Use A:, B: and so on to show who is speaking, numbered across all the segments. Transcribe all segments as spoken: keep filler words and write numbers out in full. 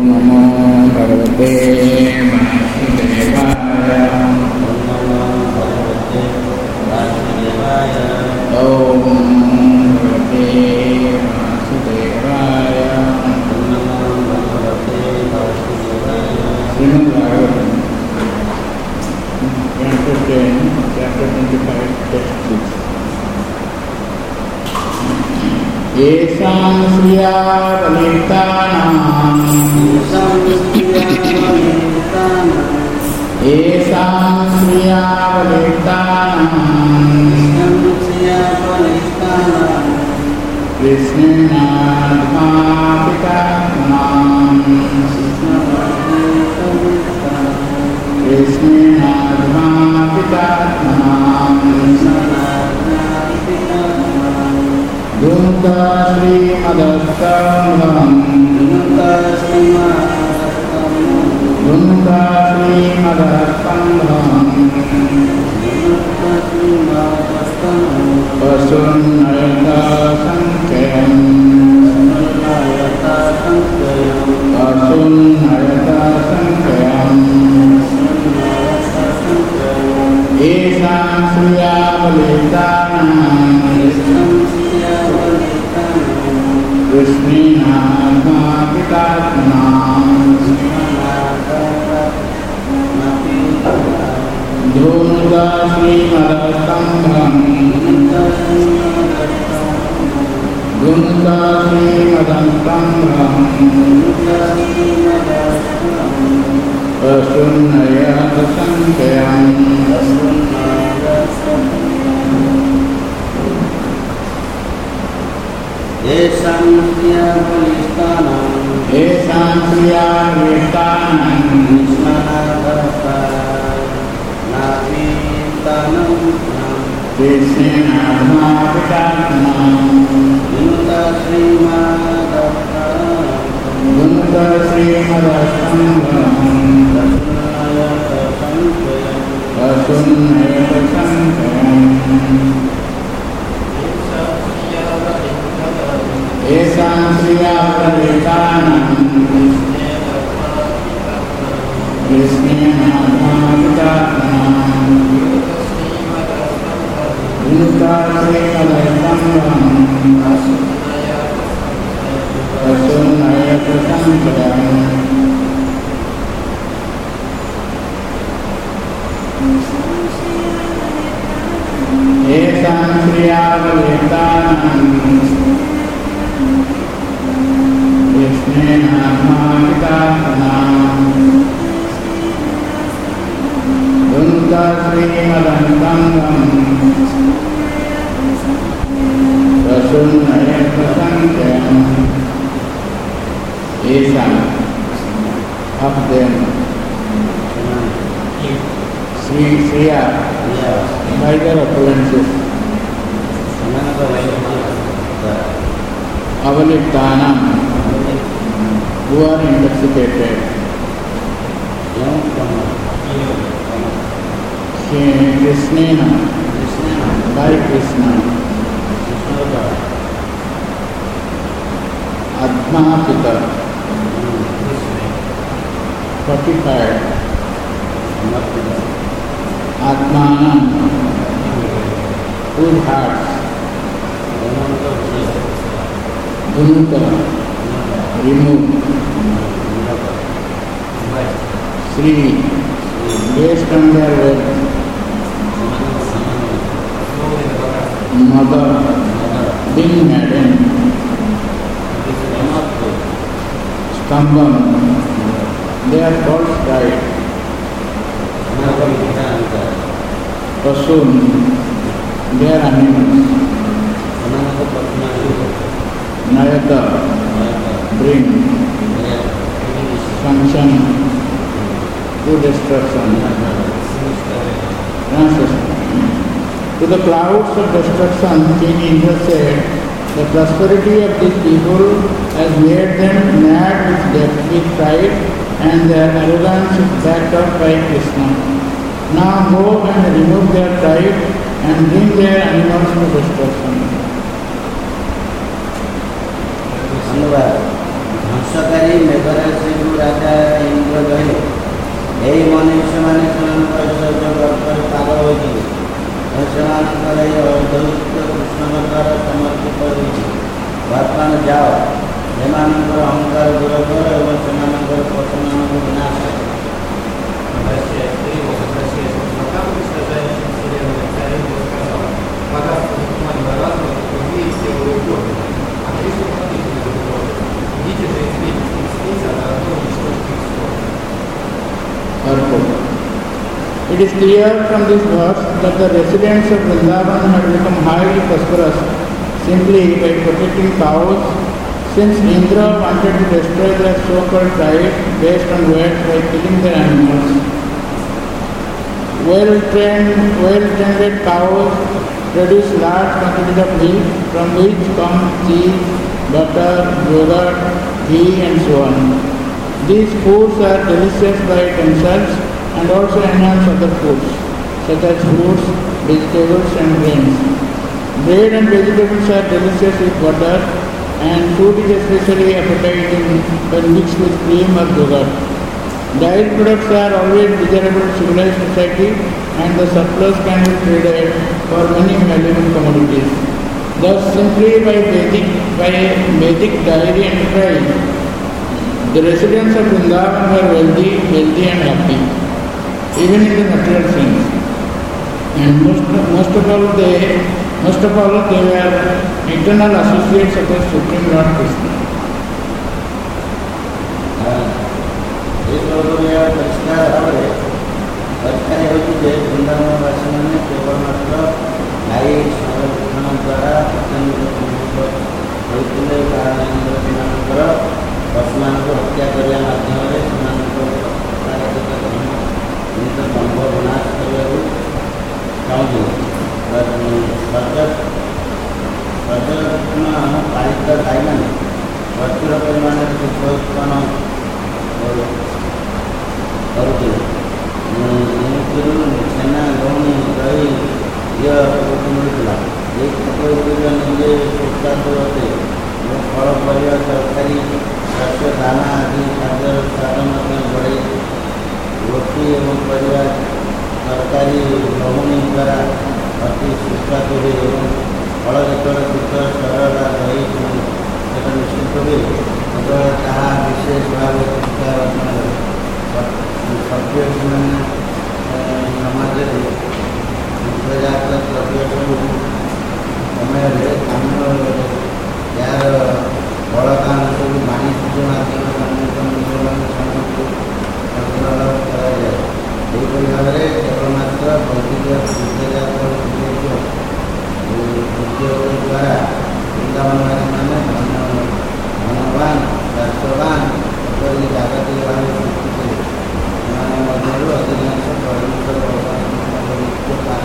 A: नमो भगवते वासुदेवाय। ओम भगवते वासुदेवाय। Shrimad Bhagavatam chapter ten, chapter twenty-five, text six. येषां श्रिया बलितानां येषां श्रिया बलितानां कृष्णेनाद्भापितात्मनां कृष्णेनाद्भापितात्मनां दुन्ता श्रीमदस्तम्भं दुन्ता श्रीमदस्तम्भं पशुन्नयता संख्यं पशुन्नयता संख्यं येषां श्रिया बलितानां कृष्णेनाद्भापितात्मनां धूता श्रीमदस्तम्भं धूता श्रीमदस्तम्भं पशुन्नयत संख्यं
B: येषां श्रिया बलितानां
A: येषां श्रिया बलितानां कृष्णेनाद्भापितात्मनां
B: दुन्ता श्रीमदस्तम्भं
A: दुन्ता श्रीमदस्तम्भं पशुन्नयत संख्यं येषां श्रिया बलितानां कृष्णेनाद्भापितात्मनां दुन्ता श्रीमदस्तम्भं पशुन्नयत संख्यं येषां श्रिया बलितानां कृष्णेनाद्भापितात्मनां दुन्ता श्रीमदस्तम्भं पशुन्नयत संख्यं येषां of them Sri Sriya by their opulences Avaliptanam who are intoxicated Krishnena by Krishna Admapita fortified Atmanam good hearts Dunuta remove Sri based on their wealth Mother being madden Stambam they are called pride Pasun they are animals Nayata bring function to destruction transition to the clouds of destruction. King Indra said the prosperity of these people has made them mad with death with pride and their arrogance is backed up by Krishna. Now go and remove their pride and bring their animals to destruction.
B: ध्वंसकारी Meghraj ଯେଉଁମାନେ ସେମାନେ ସେମାନଙ୍କ ଐଶ୍ୱର୍ଯ୍ୟ ଗର୍ବରେ ପାଗଳ ହୋଇଥିଲେ ଏବଂ ସେମାନଙ୍କର ଏହି ଦୈତ୍ୟ କୃଷ୍ଣଙ୍କ ଦ୍ୱାରା ସମର୍ଥିତ ହୋଇଛି। ବର୍ତ୍ତମାନ ଯାଅ, ସେମାନଙ୍କର ଅହଙ୍କାର ଦୂର କର ଏବଂ ସେମାନଙ୍କର ପଶୁମାନଙ୍କୁ ବିନାଶ କର।
A: It is clear from this verse that the residents of Vrindavan had become highly prosperous simply by protecting cows, since Indra wanted to destroy their so-called pride based on words by killing their animals. Well-trained, well-tended cows produce large quantities of milk, from which come cheese, butter, yogurt, ghee, and so on. These foods are delicious by themselves and also enhance other foods, such as fruits, vegetables, and grains. Bread and vegetables are delicious with butter, and food is especially appetizing when mixed with cream or yogurt. Dairy products are always desirable in civilized society, and the surplus can be traded for many valuable commodities. Thus, simply by Vedic, by Vedic dairy enterprise, the residents of Vrindavan were wealthy, wealthy and happy, even in the natural sense. And most, most of all, they, most of all, they were eternal associates of the Supreme Lord Krishna.
B: परिष्कार भाव परिष्कार वृंदावनवासी मैंने केवल मात्र गाई संरक्षण द्वारा होते पशु मान हत्या करने मध्यम दम्भ विनाश करने चाहूँ सर्जन पालित गाई मैंने प्रचुर परिमाण दुग्ध उत्पन्न କରୁଥିଲେ। ଛେନା ଗହଣି ଦହି ଘିଅ ମିଳୁଥିଲା। ଏହି ଖାଦ୍ୟଗୁଡ଼ିକ ନିଜେ ସୁସ୍ୱାଦୁ ଅଟେ ଏବଂ ଫଳ ପରିବା ତରକାରୀ ଶସ୍ୟ ଦାନା ଆଦି ଖାଦ୍ୟର ସ୍ୱାଦ ମଧ୍ୟ ବଢ଼େ। ରୋଟି ଏବଂ ପରିବା ତରକାରୀ ଗହଣି ଦ୍ୱାରା ଅତି ସୁସ୍ୱାଦୁ ହୁଏ ଏବଂ ଫଳ ଯେତେବେଳେ ଦୁଗ୍ଧ ସରଳ ଦହି ସେଟା ନିଶ୍ଚିତ ହୁଏ ସେତେବେଳେ ତାହା ବିଶେଷ ଭାବେ ଶିକ୍ଷାବର୍ଷଣ କରେ। ସଭ୍ୟ ସେମାନେ ସମାଜରେ ଦୁଗ୍ଧଜାତ ଦ୍ରବ୍ୟ ସବୁ ସମୟରେ ସ୍ଥାନୀୟ ଏହାର ବଳକା ସବୁ ବାଣିଜ୍ୟ ମାଧ୍ୟମରେ ଅନେକ ମୂଲ୍ୟବାନ ସାମଗ୍ରୀ ସଂଗ୍ରହ କରାଯାଏ। ଏହିପରି ଭାବରେ କେବଳମାତ୍ର ବୈଦିକ ଦୁଗ୍ଧଜାତ ଉଦ୍ୟୋଗ ଦ୍ୱାରା ବୃନ୍ଦାବନବାସୀମାନେ ଧନବାନ ସ୍ୱାସ୍ଥ୍ୟବାନ ଏପରି ଜାଗତିକ ଭାବେ ସୃଷ୍ଟି ସେମାନେ ମଧ୍ୟରୁ ଅଧିକାଂଶ ପରମେଶ୍ୱର ଭଗବାନଙ୍କ ନିତ୍ୟ ପାଠ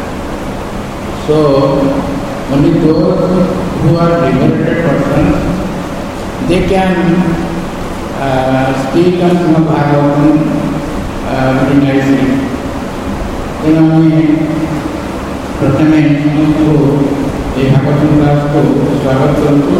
A: So, only those who are liberated persons they can uh, speak on Srimad Bhagavatam uh, very nicely. ତେଣୁ ଆମେ ପ୍ରଥମେ ସମସ୍ତଙ୍କୁ ଏ ଭାଗବତ କ୍ଲାସକୁ ସ୍ୱାଗତ କରୁଛୁ।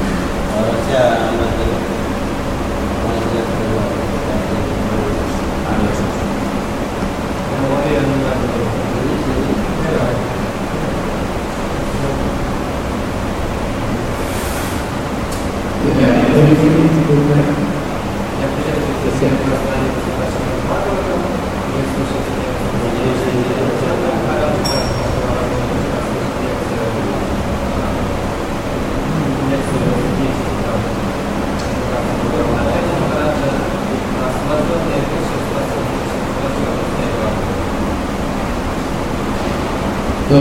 A: तो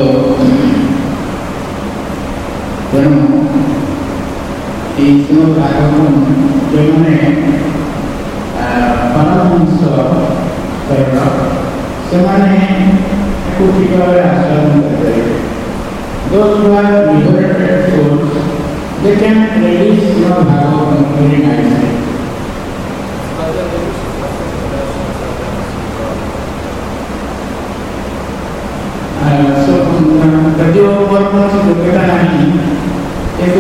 A: ତେଣୁ ଏହି ଶ୍ରୀମଦ୍ ଭାଗବତମ୍ ଯେଉଁମାନେ ପରମହଂସ ସ୍ତରର ସେମାନେ ଏହାକୁ ଠିକ୍ ଭାବରେ ଆସ୍ୱାଦନ କରିପାରିବେ। Those who are liberated souls, they can release Srimad Bhagavatam very nicely. यदिओ कौनसी योग्यता नहीं किंतु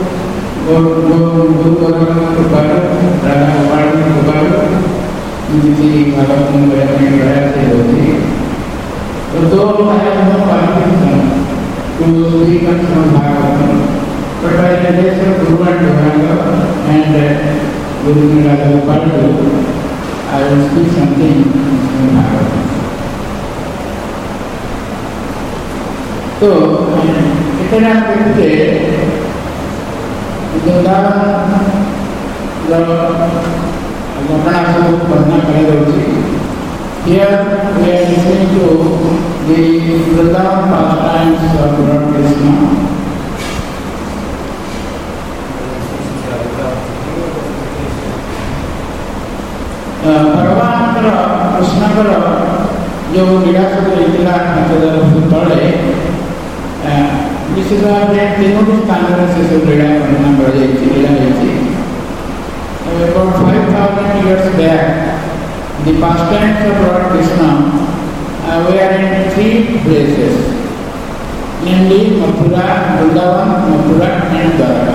A: गुरुवर्ग कृपालु राजा गोपाल कृपालु जिनकी भागवतम में प्रयास से होती तो दो आया हम qualification to speak on Bhagavatam but by the grace of Guru and Gauranga and Guru Raja Gopal I will speak something in Bhagavatam. तो इतना देखते वृंदावन घटना सब वर्णन कर रही here we are listening to the Vrindavan pastimes of lord Krishna. भगवान कृष्ण जो लीला सब इतना तले विशेष भाव में तीनों स्थान से सब लीला वर्णन कर लीला about five thousand years back the pastimes of Lord Krishna uh, were in three places, namely Mathura, Vrindavan, Mathura and Dwaraka.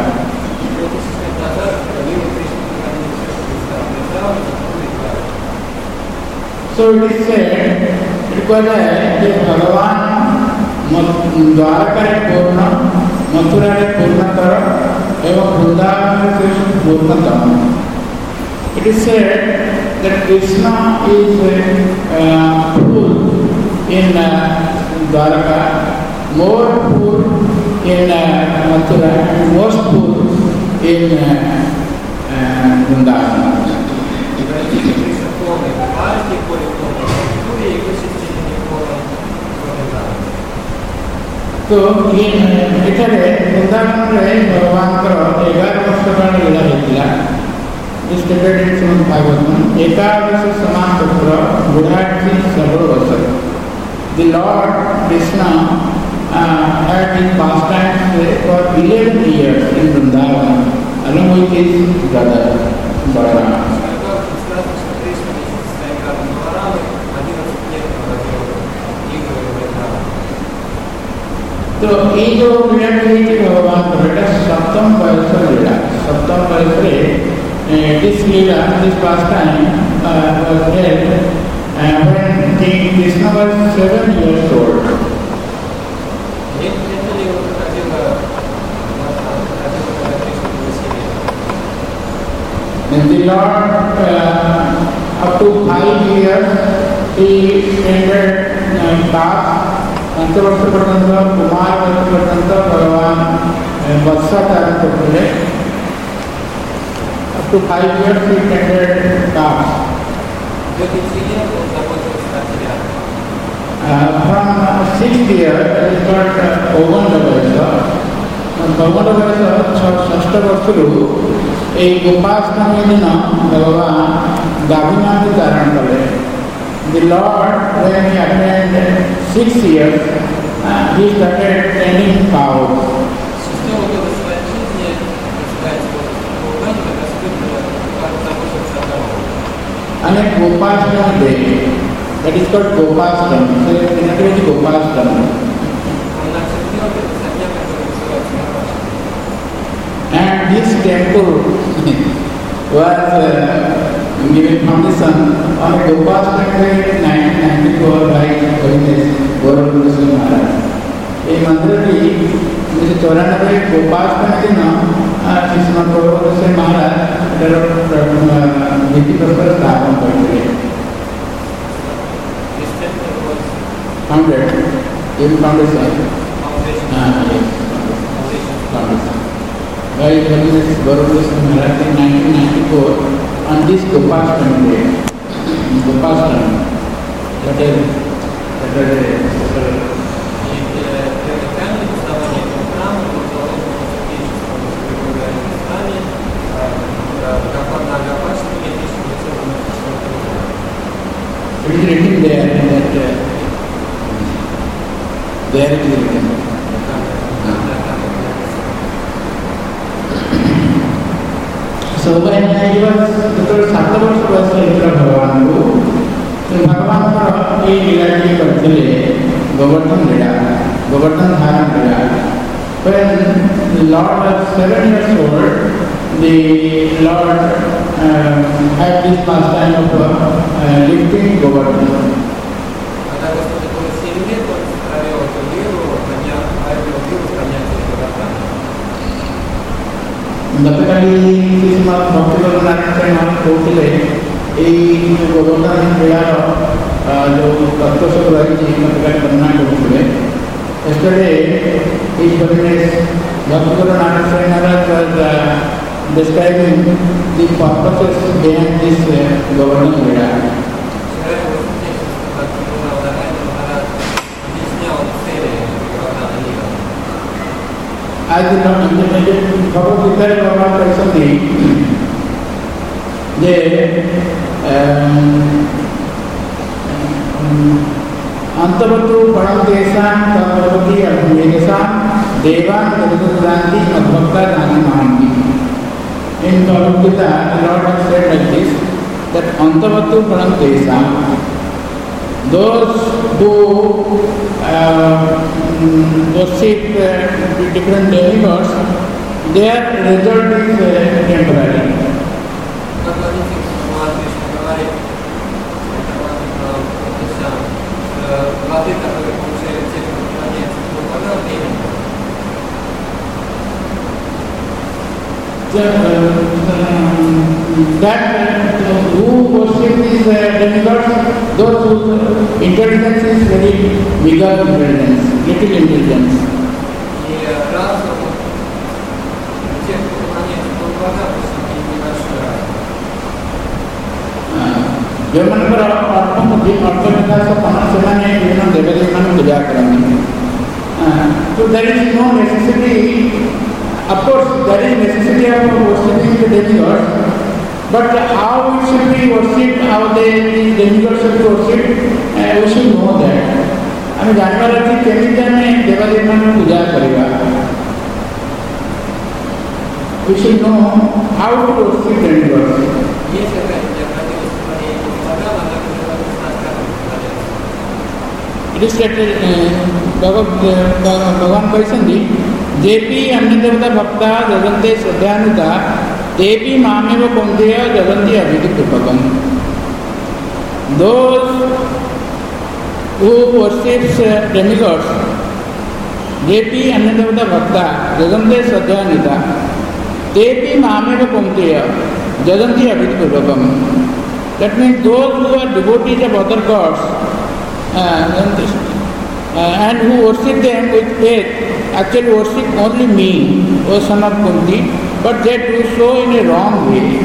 A: So it is said it was that Bhagavan Dwarka पूर्ण मथुरा पूर्णतर एवं वृंदावन से पूर्णतम। It is said that Krishna is uh, full in uh, Dwaraka, more full in uh, Mathura, and most full in uh, uh, Vrindavan. तो ये इतने वृंदावन में भगवान का ग्यारह वर्ष का लीला होता स्टेटेड इन श्रीमद् भागवतम एकादश समान चक्र बुढ़ाठी सर्ववर्ष the lord Krishna had been pastimes for eleven years in Vrindavan along with his brother Balaram. तो ये जो लीला कही थी भगवान का बेटा सप्तम वर्ष लीला सप्तम वर्ष में this lila this pastime was held when King Krishna was seven years old. And the Lord uh, up to five years he ended uh, tasks. पंचवर्ष पर्यंत कुमार वर्ष पर्यंत भगवान वत्साचारण करते up to five years he tended task from six year is not own वर्ष भगवान वर्ष षष्ठ वर्ष गोपाष्टमी दिन भगवान गाभिना धारण कले। The Lord, when he attained six years, uh, he started tending cows. on a Gopashtami day. That is called Gopashtami. So in other words, Gopashtami. And this temple was uh, given foundation on a Gopashtami day in nineteen ninety-four by Holiness Gaurav Maharaj. ये मंदिर भी जैसे चौरानवे गोपाष्टमी दिन श्रीमान गौरव से महाराज भित्ति पर स्थापन करते हैं फाउंडेड ये फाउंडेशन हाँ फाउंडेशन भाई गौरव से महाराज in nineteen ninety-four on this Gopashtami day Gopashtami that is that is it is written there in that uh, there it is written. So when I was because Satyavarsh was Indra Bhagavan को तो भगवान का ये लीला जी करते ले गोवर्धन लीला गोवर्धन धारण लीला. When Lord was seven years old, the Lord uh, had this pastime of uh, lifting Govardhan. Typically, this is not popular and not totally. A Govardhan Villa, जो तत्व सब रही थी मतलब करना है Yesterday, His Holiness Bhakti Guru Nanak Sai Maharaj was uh, describing the purposes behind this uh, Govardhan Villa. As the Bhagavad Gita Bhagavan personally, they Antavatu Paramdesam Tavati Adhuvedasam Devan Gadadranti Madhvakta Dhani Mahanti. In Bhagavad Gita, the Lord has said like this, that Antavatu Paramdesam, those who uh, worship uh, different demigods, their result is uh, temporary. The, uh, that uh, who worship these uh, demigods, those whose intelligence is very bigger intelligence, little intelligence. ଯେଉଁମାନଙ୍କର ଅଳ୍ପ ବୁଦ୍ଧି ଅଳ୍ପ ବିକାଶ କ'ଣ ସେମାନେ ବିଭିନ୍ନ ଦେବଦେବୀମାନଙ୍କୁ ପୂଜା କରନ୍ତି. So there is no necessity. Of course, there is necessity of worshipping the demigods, but how it should be worshipped, how the demigods should be worshipped, uh, we should know that. ଆମେ ଜାଣିବାର ଅଛି କେମିତି ଆମେ ଦେବାଦେବୀମାନଙ୍କୁ ପୂଜା କରିବା. We should know how to worship demigods. It is stated, Bhagavan କହିଛନ୍ତି जेपी अन्य देवता भक्ता जगन्ते श्रद्धानुता तेपि मामेव कौन्तेय जगन्ति अभिधि पूर्वकम्. Those who worships demigods, जेपी अन्य देवता भक्ता जगन्ते श्रद्धानुता तेपि मामेव कौन्तेय जगन्ति अभिधि पूर्वकम्. That means those who are devotees of other gods uh, uh, and who worship them with faith actually worship only me, O son of Kunti, but they do so in a wrong way.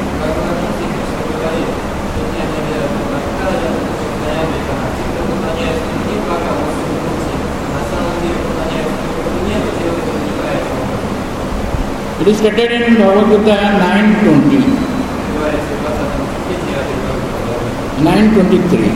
A: It is stated in Bhagavad Gita nine twenty, nine twenty-three.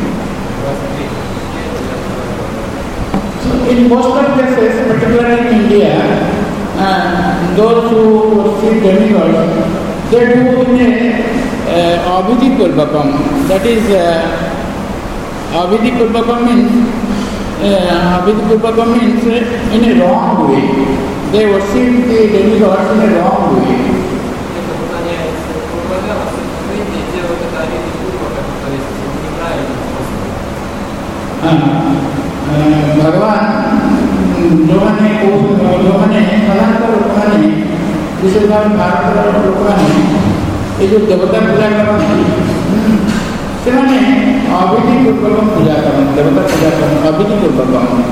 A: In most of cases, particularly in India, uh, those who worship demigods, they do in a अभिधि पूर्वकम, that is uh, अभिधि पूर्वकम means uh, अभिधि पूर्वकम means in a wrong way. They worship the demigods in a wrong way. भगवान जो मैंने जो मैंने सनातन लोग ने विशेषकर भारत लोग ने ये जो देवता पूजा करते से मैंने अभिधि पूर्वक पूजा करते देवता पूजा करते अभिधि पूर्वक.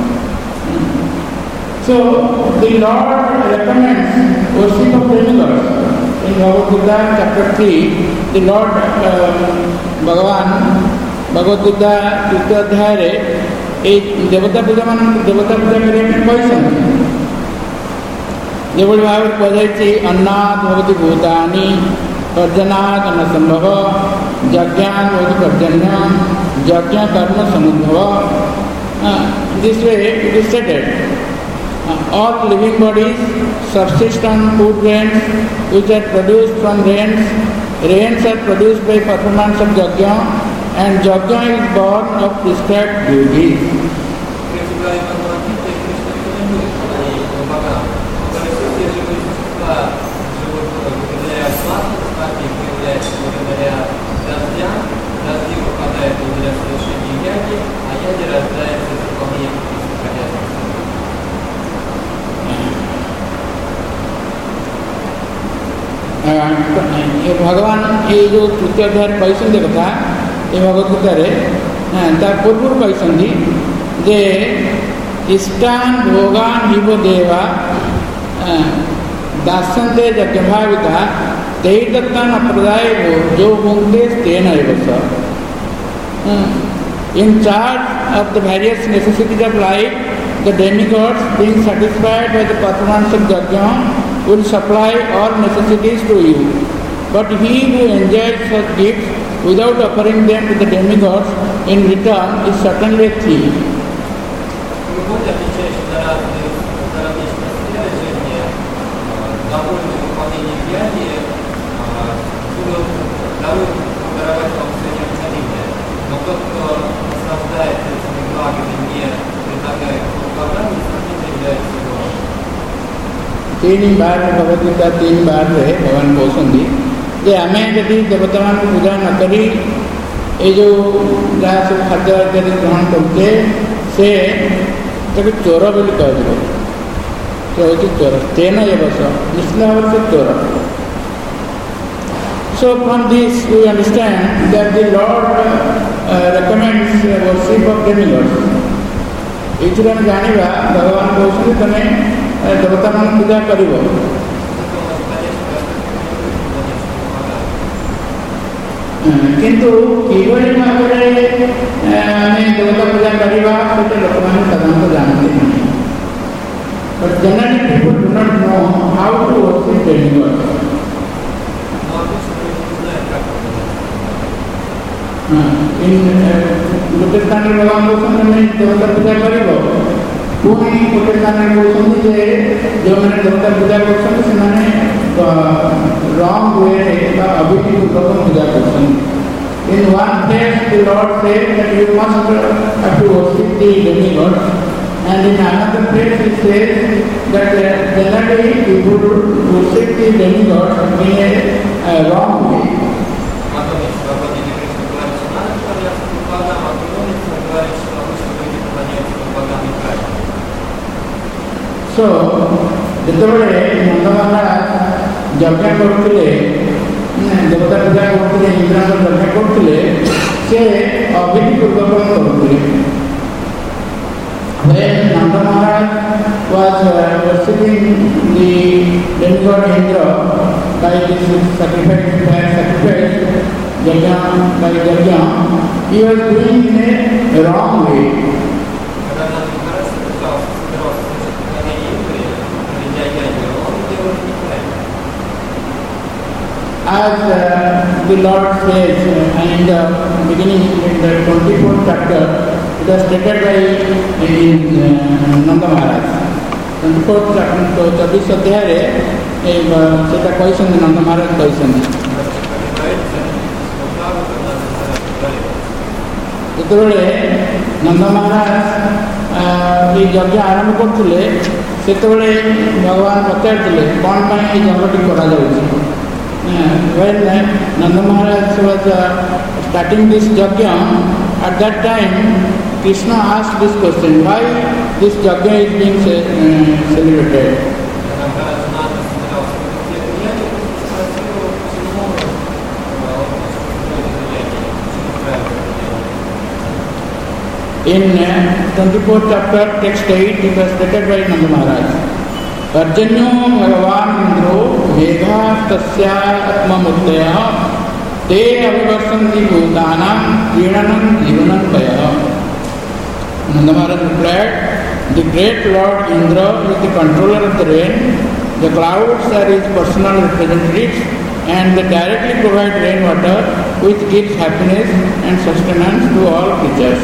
A: So the Lord recommends worship of demigods in Bhagavad Gita chapter three. The Lord भगवान भगवद गीता तृतीय अध्याय रे ए देवता पूजा मान देवता पूजा करने में कहते जो भाव कहुच्छी अन्नाद भवति भूतानि पर्जनाद अन्न संभव यज्ञान भवति पर्जन्य यज्ञ कर्म समुद्भव. This way it is stated all living bodies subsist on food grains which are produced from rains. Rains are produced by performance of yajna, and yajna is born of prescribed duties. भगवान ये जो तृतीय अध्याय कहते कथा ये भगवद गीता पूर्व कहते जे इष्टान भोगान हिव देवा दासंते यज्ञभाविता ते दत्तान अप्रदाय जो भुंक्ते तेन एव स. In charge of the various necessities of life, the demigods, being satisfied by the performance of yajna, will supply all necessities to you. But he who enjoys such gifts without offering them to the demigods in return is certainly a thief. तीन बार भगवद गीता तीन बार रहे भगवान कहते जे आम जदि देवता मान पूजा न करी ये जो जहाँ सब खाद्य इत्यादि ग्रहण करते से चोर बोली कह से हूँ चोर तेन ए बस निश्चित भाव से चोर. So from this we understand that the Lord uh, recommends uh, worship of demigods. ये आम जाना भगवान कहते तुम्हें देवता मान पूजा कर किंतु किभली भाव में देवता पूजा करवा लोक मैंने साधारणतः जानते नहीं. But generally people do not know how to worship demigods. गोटे स्थान भगवान कहते देवता पूजा कर पुणी गोटे स्थान कहते जो मैंने देवता पूजा कर रॉन्ग वे अभिधि पूर्वक पूजा कर. In one place the Lord said that you must have to worship the demigods, and in another place he says that generally people worship the demigods in a uh, wrong way. So, ଯେତେବେଳେ ନନ୍ଦ ମହାରାଜ ଯଜ୍ଞ କରୁଥିଲେ ଦେବତା ପୂଜା କରୁଥିଲେ ଇନ୍ଦ୍ରଙ୍କ ଯଜ୍ଞ କରୁଥିଲେ ସେ ଅଭିଧି ପୂର୍ବକ କରୁଥିଲେ. When Nanda Maharaj was uh, worshipping the demigod Indra by this sacrifice, by sacrifice, yajna, by yajna, he was doing in a wrong way. As uh, the Lord says uh, in the beginning, in the twenty-fourth chapter, it was stated by uh, Nanda Maharaj. twenty-fourth chapter, तो चौबीस अध्याय रे सेटा कहते नंद महाराज कहते ଯେତେବେଳେ ନନ୍ଦ ମହାରାଜ ଏ ଯଜ୍ଞ ଆରମ୍ଭ କରୁଥିଲେ ସେତେବେଳେ ଭଗବାନ ପଚାରିଥିଲେ କ'ଣ ପାଇଁ ଏ ଯଜ୍ଞଟି କରାଯାଉଛି। When Nanda Maharaj was uh, starting this yajna, at that time Krishna asked this question, why this yajna is being uh, celebrated? In uh, twenty-fourth chapter, text eight, it was stated by Nanda Maharaj. पर्जन्यो भगवान इंद्रो मेघा तस्या आत्ममुक्तयः ते अभिवर्षन्ति भूतानां क्रीडनं जीवनं पयः. Nanda Maharaj replied, the great Lord Indra is the controller of the rain, the clouds are his personal representatives, and they directly provide rainwater which gives happiness and sustenance to all creatures.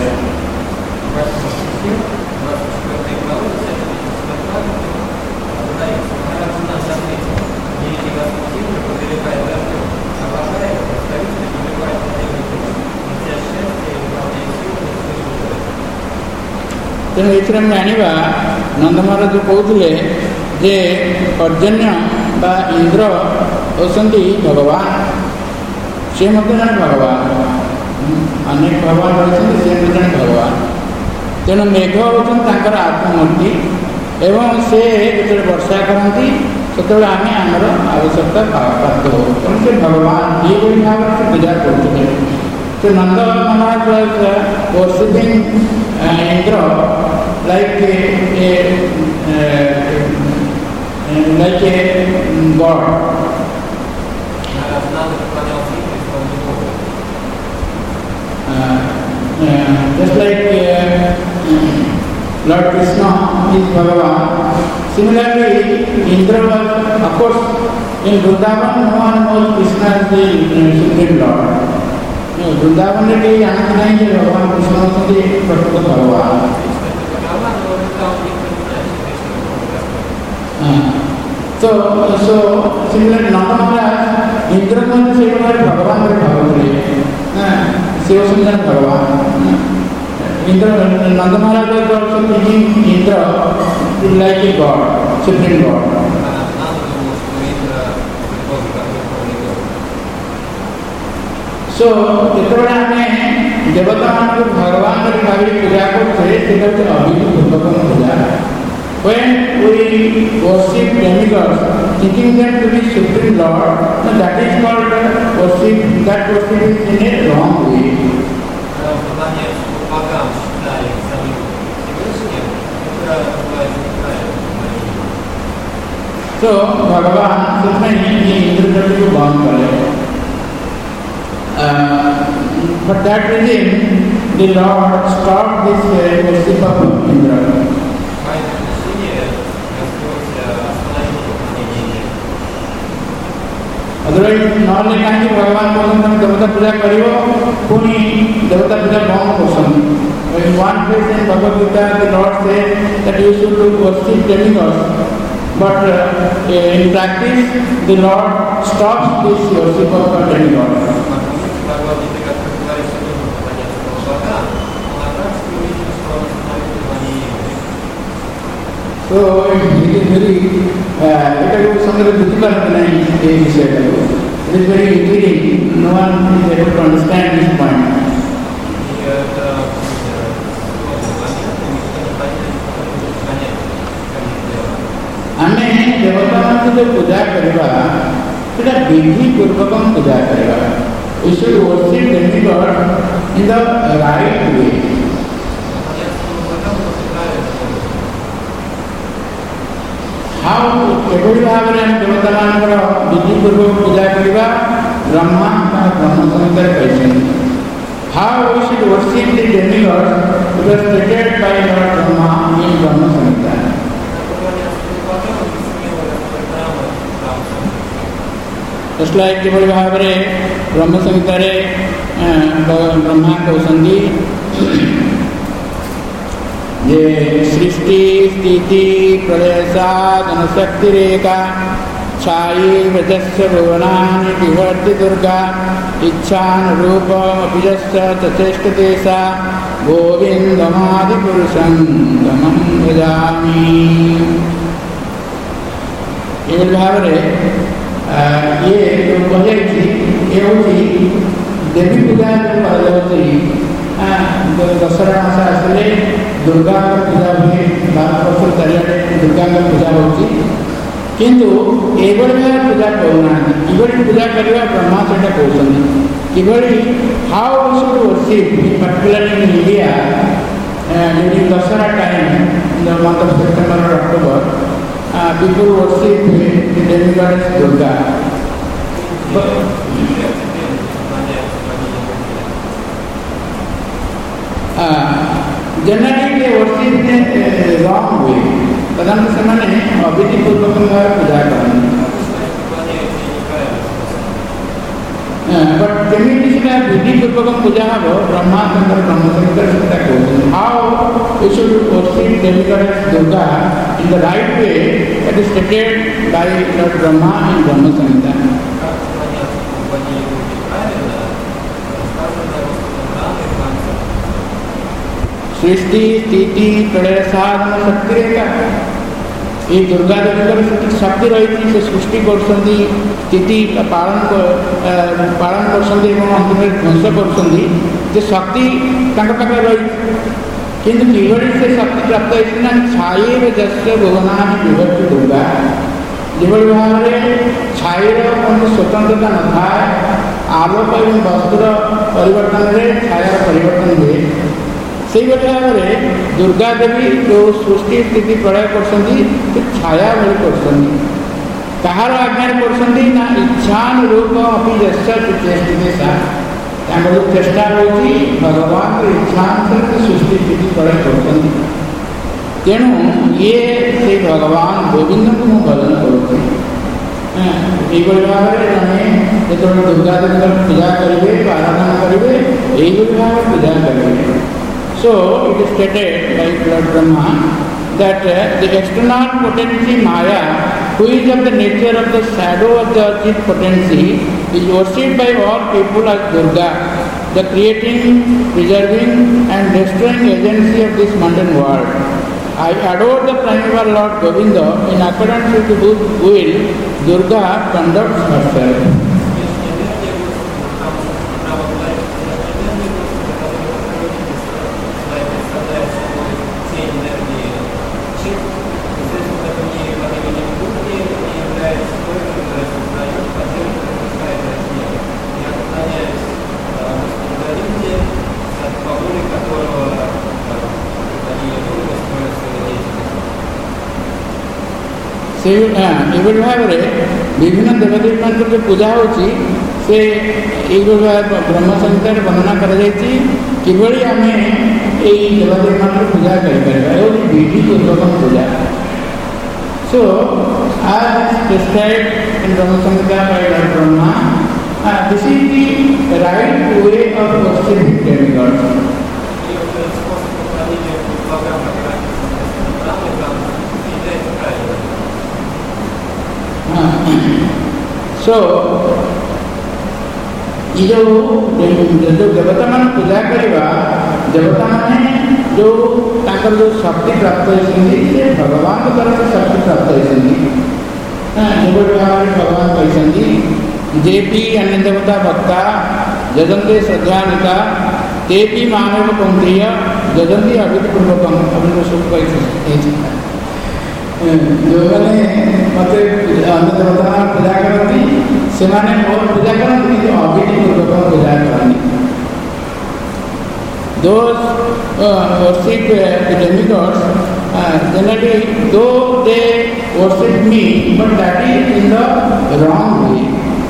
A: ତେଣୁ ଏଥିରେ ଆମେ ଜାଣିବା ନନ୍ଦ ମହାରାଜ କହୁଥିଲେ ଯେ ପର୍ଜନ୍ୟ ବା ଇନ୍ଦ୍ର ହେଉଛନ୍ତି ଭଗବାନ, ସେ ମଧ୍ୟ ଜଣେ ଭଗବାନ, ଅନେକ ଭଗବାନ ରହିଛନ୍ତି, ସେ ମଧ୍ୟ ଜଣେ ଭଗବାନ। ତେଣୁ ମେଘ ହେଉଛନ୍ତି ତାଙ୍କର ଆତ୍ମମୂର୍ତ୍ତି ଏବଂ ସେ ଯେତେବେଳେ ବର୍ଷା କରନ୍ତି ସେତେବେଳେ ଆମେ ଆମର ଆବଶ୍ୟକତା ପ୍ରାପ୍ତ ହେଉ। ତେଣୁ ସେ ଭଗବାନ ଏହିଭଳି ଭାବରେ ସେ ପୂଜା କରୁଥିଲେ। So Nanda Maharaj was uh, worshipping uh, Indra like a, a, a, a like a god. Uh, uh, just like uh, Lord Krishna is Bhagavan. Similarly, Indra was, of course, in Vrindavan, no one knows Krishna as the uh, Supreme Lord. Vrindavan में कहीं जानते नहीं कि भगवान कृष्ण होते प्रकृत भगवान। तो सो सिमिलर नंद महाराज इंद्र को से भगवान के भगवान शिव सुंदर भगवान इंद्र नंद महाराज was also thinking Indra like a god, supreme god. So, ଯେତେବେଳେ ଆମେ ଦେବତାମାନଙ୍କୁ ଭଗବାନ ବୋଲି ଭାବି ପୂଜା କରୁଛେ ସେଟା ହେଉଛି ଅଭିଭୂତ ପୂର୍ବକ ପୂଜା। When we worship demigods, thinking them to be supreme lord, no, that is called worship. That worship is in a wrong way. So, भगवान ସେଥିପାଇଁ ये इंद्रदेव को बंद करें। Uh, for that reason, the Lord stopped this uh, worship of Indra. Otherwise, normally काहे भगवान को हम देवता पूजा करियो, पुनी देवता पूजा बंद करसन। In one place in Bhagavad Gita, the Lord said that you should worship demigods, but uh, in practice, the Lord stops this worship of demigods. So it is very, it is something difficult to it is very intriguing. No one is able to understand this point. ଆମେ ଦେବତାମାନଙ୍କୁ जो ପୂଜା କରିବା ସେଟା ବିଧି ପୂର୍ବକ ପୂଜା କରିବା। We should worship demigods in the right way. How एभଳି ଭାବରେ ଆମେ ଦେବତାମାନଙ୍କର ବିଧି ପୂର୍ବକ ପୂଜା କରିବା ବ୍ରହ୍ମା ବା ବ୍ରହ୍ମ ସଂହିତାରେ କହିଛନ୍ତି। How we should worship the demigods it was stated by Lord Brahma in Brahma Samhita. Just like एभଳି ଭାବରେ ବ୍ରହ୍ମ ସଂହିତାରେ ବ୍ରହ୍ମା କହୁଛନ୍ତି ये सृष्टि स्थिति प्रलय साधन शक्ति रेखा छाये वजस्य भुवनानि बिभर्ति दुर्गा इच्छानुरूपमपि यस्य चेष्टते सा गोविन्दमादिपुरुषं तमं भजामि। ये भाव रे ये जो कहे ये होची देवी पूजा जो कराଯାଉଛି दशहरा मास आसले दुर्गा पूजा हुए भारत वर्ष चारिआडे दुर्गा पूजा होची किंतु एभଳି पूजा करूनाहांती किभଳି पूजा करवा ब्रह्मा सेटा कहउछन्ती किभଳି how we should worship in particular in India during Dussehra time in the month of September और October people worship the demigod Durga. Generally they worship the wrong way. तदंत समय अविधि पूर्वक पूजा करनी. But generally विधि पूर्वक पूजा हो ब्रह्मा शंकर ब्रह्मशंकर सीता को. How we should worship demigod Durga in the right way that is stated by Lord Brahma in Brahma Samhita. सृष्टि स्थिति प्रलय साधन शक्ति रहेगा ये दुर्गा देवी शक्ति रही से सृष्टि कर स्थिति पालन पालन कर अंतिम ध्वंस कर शक्ति पाखे रही किंतु किभଳି से शक्ति प्राप्त होना छाये जस्य भुवनानि बिभर्ति दुर्गा जेभଳି भाव छायर कौन स्वतंत्रता न थाए आलोक एवं वस्त्र परिवर्तन में छाया परिवर्तन हुए से भाव में दुर्गा देवी जो सृष्टि स्थिति प्रलय कर छाया भली कर कहार आज्ञा कर इच्छानुरूप अभी चेष्टित सा जो चेष्टा होती भगवान इच्छा सृष्टि स्थिति प्रलय कर तेणु ये से भगवान गोविंद को मु भजन करुँ भाव में जो दुर्गा देवी पूजा करेंगे आराधना करेंगे यही भाव पूजा करेंगे. So it is stated by Lord Brahma that uh, the external potency Maya, who is of the nature of the shadow of the Ajit potency, is worshipped by all people as Durga, the creating, preserving and destroying agency of this mundane world. I adore the primeval Lord Govinda in accordance with whose will Durga conducts herself. से एभଳି भाव विभिन्न देवदेवी मान जो पूजा होची से ब्रह्म संहिता वर्णना कर आम यही देवदेवी मान पूजा कर विधि पूर्वक पूजा. सो आज prescribed in Brahma Samhita by lord Brahma this is the right way of worshipping demigods. So ये जो जो देवता मान पूजा करवा देवता माने जो ताकर जो शक्ति प्राप्त होती भगवान के तरफ से शक्ति प्राप्त होती जो भगवान कहते जे भी अन्य देवता भक्ता जजंते श्रद्धान्विता ते भी मानव कौंतेय जजंती अविधिपूर्वक अभी सुख कहते जो मैंने मत अन्य देवता पूजा करती से मोर पूजा करती कि अविधिपूर्वक पूजा करती. Those uh, worship uh, the demigods, uh, generally though they worship me, but that is in the wrong way.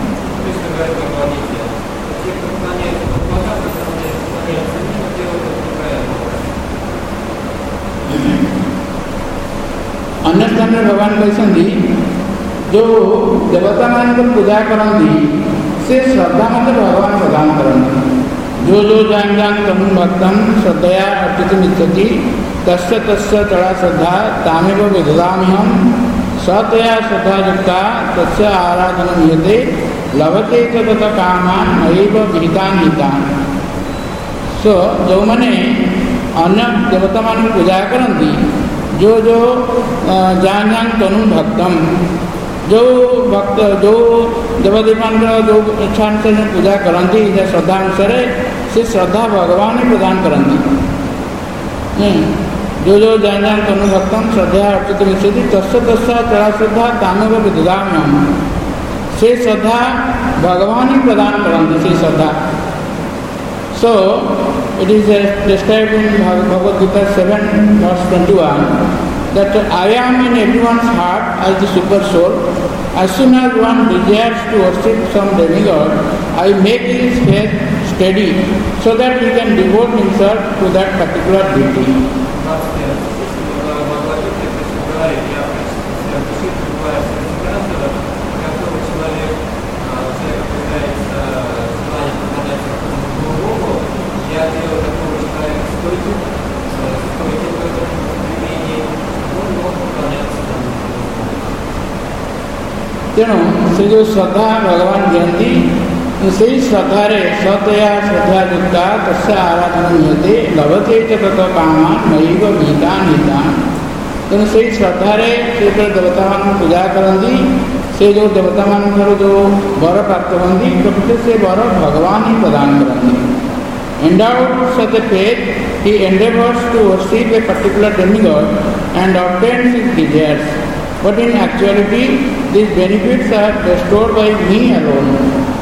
A: अन्य स्थान में भगवान कहते जो देवता मान को पूजा करती से श्रद्धा मत भगवान प्रदान करती. जो जो जान जान तम भक्तम श्रद्धया अर्पित इच्छति तस्य तस्य चढ़ा श्रद्धा तामेव विदधामि हम सतया श्रद्धायुक्ता तस्य आराधनं यते लभते तथा कामान नैव विहितान हितान। सो जो मैंने अन्य देवता मान पूजा करती जो जो जान जान तनु भक्तम जो भक्त जो देवदेवान जो इच्छा अनुसार पूजा करती श्रद्धा अनुसार से श्रद्धा भगवान ही प्रदान करती। जो जो जान जान तनु भक्तम श्रद्धा अर्चित मिश्यति तस्य तस्य चला श्रद्धा तामेव विदधाम्यहम्। से श्रद्धा भगवान ही प्रदान करती से श्रद्धा। So it is described in Bhagavad Gita seven verse twenty one that I am in everyone's heart as the super soul. As soon as one desires to worship some demigod, I make his faith steady so that he can devote himself to that particular deity. तेणु से जो श्रद्धा भगवान दियंती से श्रद्धार सतया श्रद्धायुक्ता तस्य आराधना नियते लभते च तत कामान नैव विहितान हितान। तेणु से श्रद्धार से देवता मान पूजा करती से जो देवता मान जो वर प्राप्त करती प्रकृति से वर भगवान ही प्रदान करती। Endowed with such a faith, he endeavors to worship a particular demigod and obtains his desires. But in actuality, these benefits are bestowed by me alone.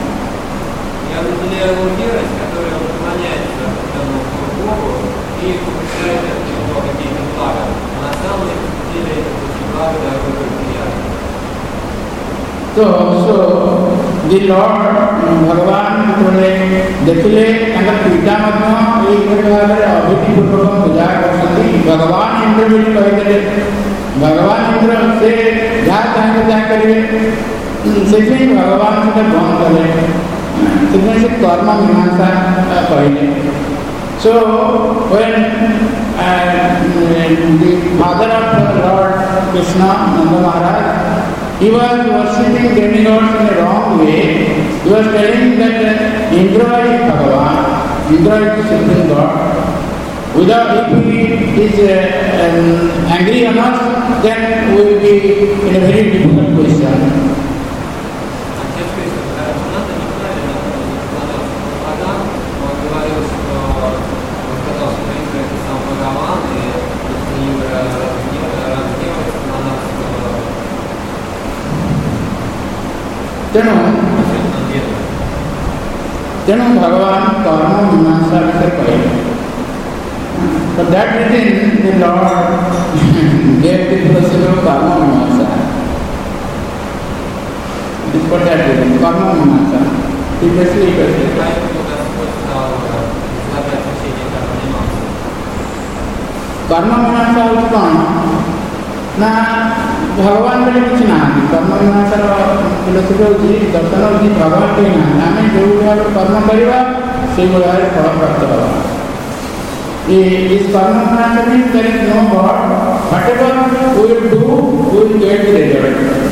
A: तो सो दि लॉर्ड भगवान थोड़े देखिले पिता भाव में अभूतपूर्वक पूजा कर भगवान इंद्र भी कहीदे भगवान इंद्र से जहाँ चाहे पूजा करेंगे से भगवान से बंद करें से कर्म मीमांसा कहले। So when the father of lord Krishna Nand Maharaj he was worshipping demigods in a wrong way. He was telling that Indra is Bhagavan, Indra is the supreme God. Without if he is uh, um, angry on us, then we will be in a very difficult position. तेणु तेणु भगवान कर्म मीमांसा विषय कहे। For that reason, the Lord gave the philosophy of karma mimamsa. It is for that reason, karma mimamsa. Previously it was karma mimamsa होती कौन ना भगवान बोले किसी ना कर्म मीमांसार फिलोसफी होती दर्शन होती भगवान कहीं ना आम जो भाव कर्म करवा से भाव फल प्राप्त करवा। इस कर्म मीमांसा में there is no god whatever we will do we will get the result.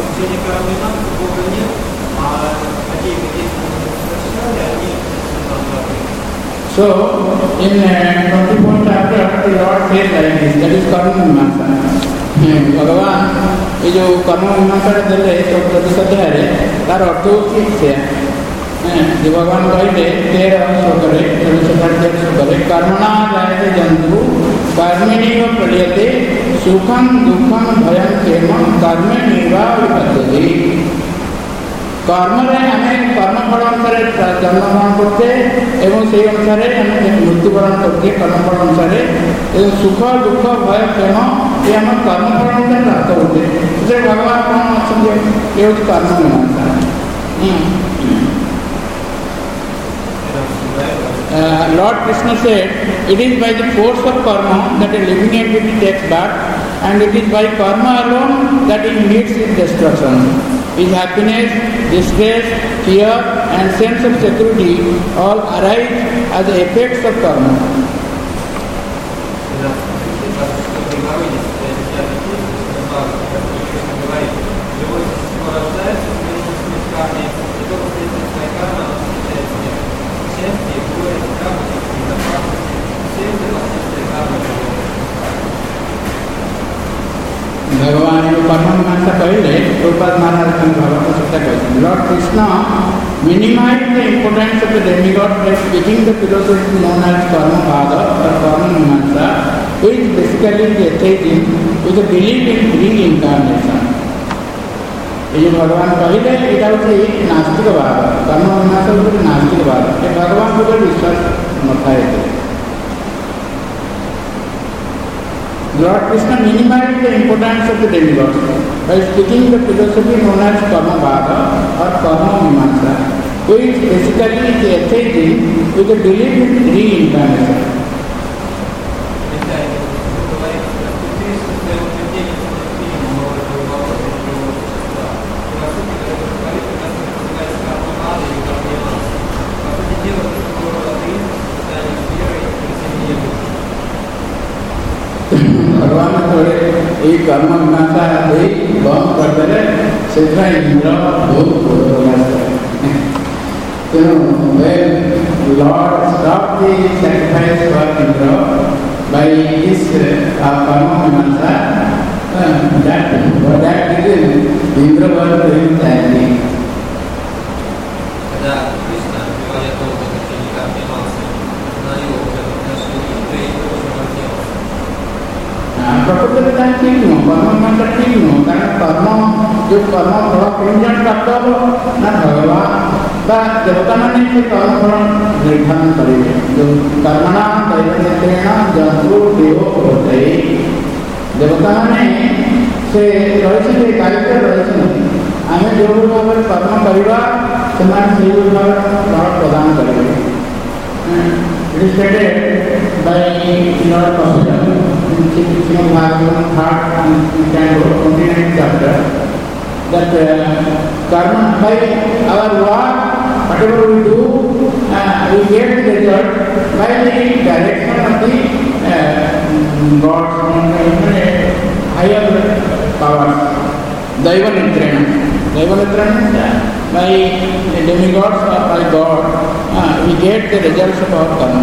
A: So in uh, twenty-fourth chapter the Lord says like this, that is karma mimamsa. भगवान ये जो कर्म मीमांसा देले तो प्रतिशत है तार अर्थ होती से जो भगवान कहले तेरह श्लोक चौबीस श्लोक कर्मणा जायते जंतु कर्मणैव प्रलीयते सुखम दुखम भयम क्षेमम कर्मणैव विपद्यते। कर्म आम कर्मफल अनुसार जन्मग्रहण करते एवं से अनुसार मृत्युवरण करते कर्मफल अनुसार एवं सुख दुख भय क्षेम ये आम कर्मफल अनुसार प्राप्त होते हैं। भगवान कौन अच्छे ये कर्म मीमांसा। Lord Krishna said, it is by the force of karma that a living entity takes birth, and it is by karma alone that he meets his destruction. His happiness, distress, fear and sense of security all arise as the effects of karma. कहले प्रभुपाद महाराज भगवत गीता कहते lord Krishna minimize the importance of the demigod by speaking the philosophy known as karma bhava or karma mimamsa, which basically the atheism with a belief in reincarnation. ये भगवान कहले इटा होते नास्तिकवाद कर्म मीमांसा होते नास्तिकवाद ये भगवान को विश्वास नथाए Lord Krishna minimized the importance of the demigods by speaking the philosophy known as karma bhava or karma mimamsa, which basically is the atheism with a belief in reincarnation. भगवान थोड़े ये कर्म मीमांसा दे बंद कर दे से इंद्र बहुत प्रयास तो when Lord stopped the sacrifice for Indra by his karma mimamsa, that for that reason Indra was doing that. प्रकृति में ठीक नो कर्म में ठीक नो कारण कर्म जो कर्म फल प्रयोजन प्राप्त हो ना भगवान बा देवता माने से कर्म फल निर्धारण करेंगे जो कर्मणा दैवतेन जंतु देव होते देवता माने से रहिसे जे कार्यक्रम रहिसे आमे जो भाव कर्म करबा समान से भाव फल प्रदान करेंगे It is stated by Lord Krishna in Srimad Bhagavatam third canto, twenty-ninth chapter, that uh, karma by our work, whatever we do, uh, we get the result by the direction of the uh, gods, higher powers, Daiva Nitrena. Daiva Nitrena by the demigods or by God, uh, we get the results of our karma.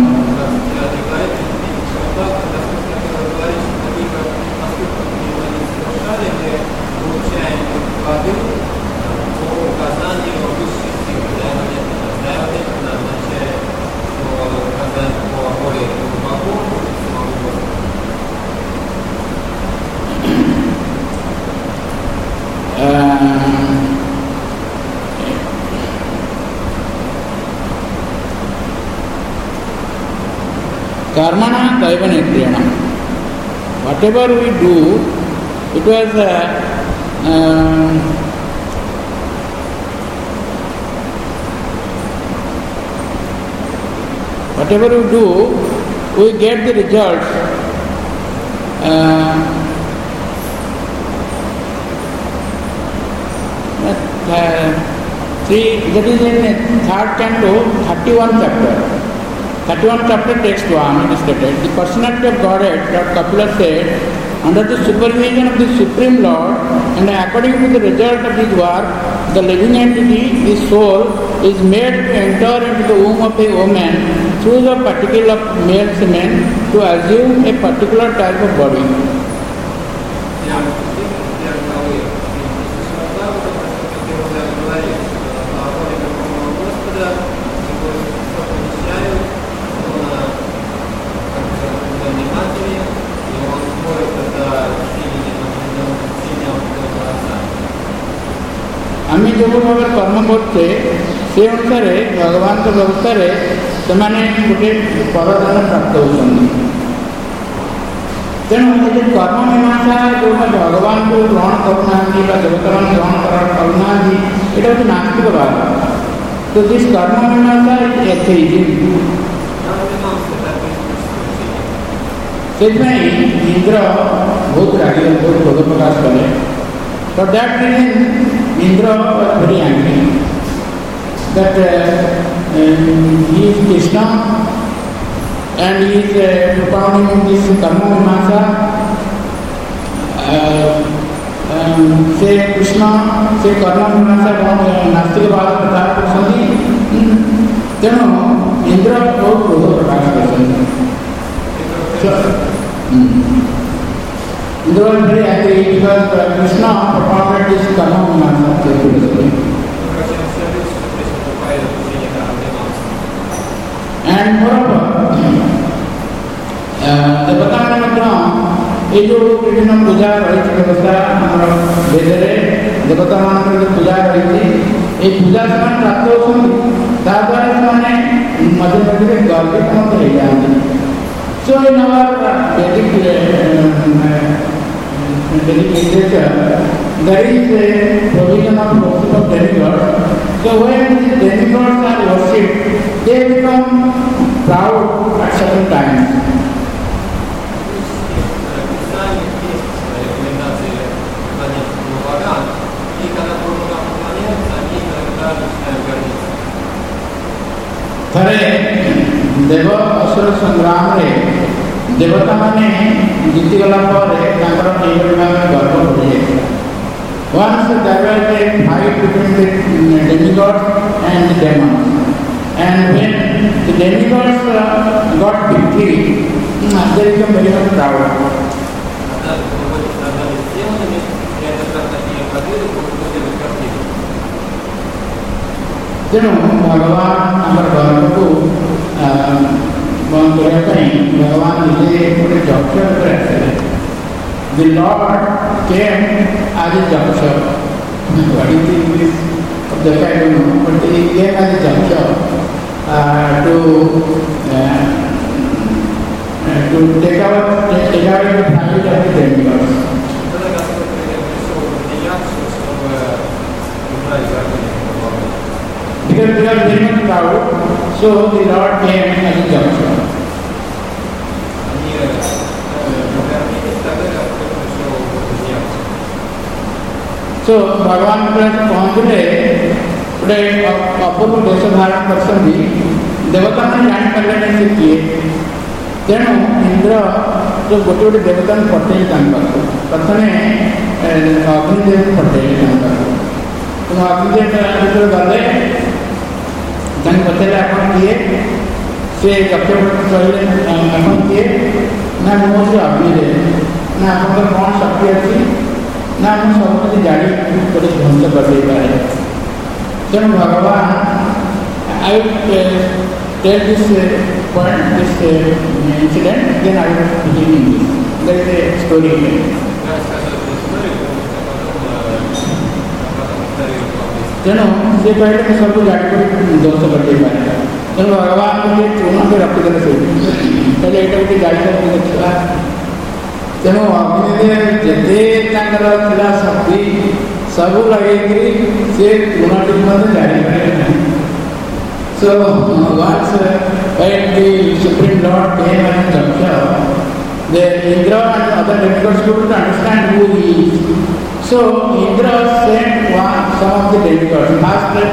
A: Karmana daiva nitrena. Whatever we do, it was uh, uh, whatever we do, we get the results. Uh, uh, three, that is in third canto, thirty-one chapter. thirty-one chapter text one it is stated, the personality of Godhead, Lord Kapila said, under the supervision of the Supreme Lord and according to the result of his work, the living entity, the soul, is made to enter into the womb of a woman through the particle of male semen to assume a particular type of body. आम जो भाव कर्म करते से अनुसार भगवान व्यवस्था से गोटे परदान प्राप्त होती तेणु ये कर्म मीमांसा जो भगवान को ग्रहण करना देवता मान ग्रहण करना यहाँ हूँ नास्तिकवाद तो दिस कर्म मीमांसा एथेइज्म से इंद्र बहुत रागी बहुत क्रोध प्रकाश कले for that reason Indra was very angry that uh, um, he is Krishna and he is uh, propounding this karma mimamsa. Uh, um, say Krishna, say karma mimamsa नास्तिकवाद प्रचार करछन्ति तेणु इंद्र बहुत क्रोध प्रकाश करछन्ति They were very angry because uh, Krishna propounded this karma mimamsa philosophy. And moreover, देवता माने मध्य ये जो विभिन्न पूजा रही व्यवस्था हमारा वेदरे देवता मान जो पूजा रही थी ये पूजा समय प्राप्त होती ताद्वारा माने मध्य मध्य गौरव मत रह जाती so in our Vedic Vedic literature there is a provision of worship of demigods. So when these demigods are worshipped they become proud at certain times. थरे देव असुर संग्राम रे देवता माने जीति गला पर तांकर एवरी भाग गर्व होए once there was a fight between the demigods and the demons and when the demigods uh, got victory they became very much proud. तेणु भगवान आमर गर्व को बंद करने भगवान निजे गोटे जक्ष आसले दि lord came as Yaksha what is the English of the kind of but he came as Yaksha to to take out take out the fight of the demigods. Because they are very much proud, so the Lord came as a judge. So भगवान पहुँचले गोटे अपूर्व देश धारण कर देवता मैंने जानी पारे से किए तेणु इंद्र जो गोटे गोटे देवता पठे प्रथम अग्निदेव पठे तेणु अग्निदेव गले पचारे आप किए से जक्ष कहले आप किए ना मुझे अग्निदेव ना आप कौन शक्ति अच्छी ना हम सब कुछ जानी गोटे ध्वंस कर दे पारे तेणु भगवान I tell this point this incident then I will begin in this there is a story तेणु से कहले मैं सब गाड़ी ध्वंस कर दे पारे तेणु भगवान मुझे चूना के रखिदेले से कहले एटा गोटे गाड़ी देखा तेणु अग्निदेव जिते शक्ति सब लगे से गुणाटी जारी करें. So once uh, when the Supreme Lord came as Jaksha, the Indra and other demigods couldn't understand who he is. So Indra sent one, some of the demigods. First, uh,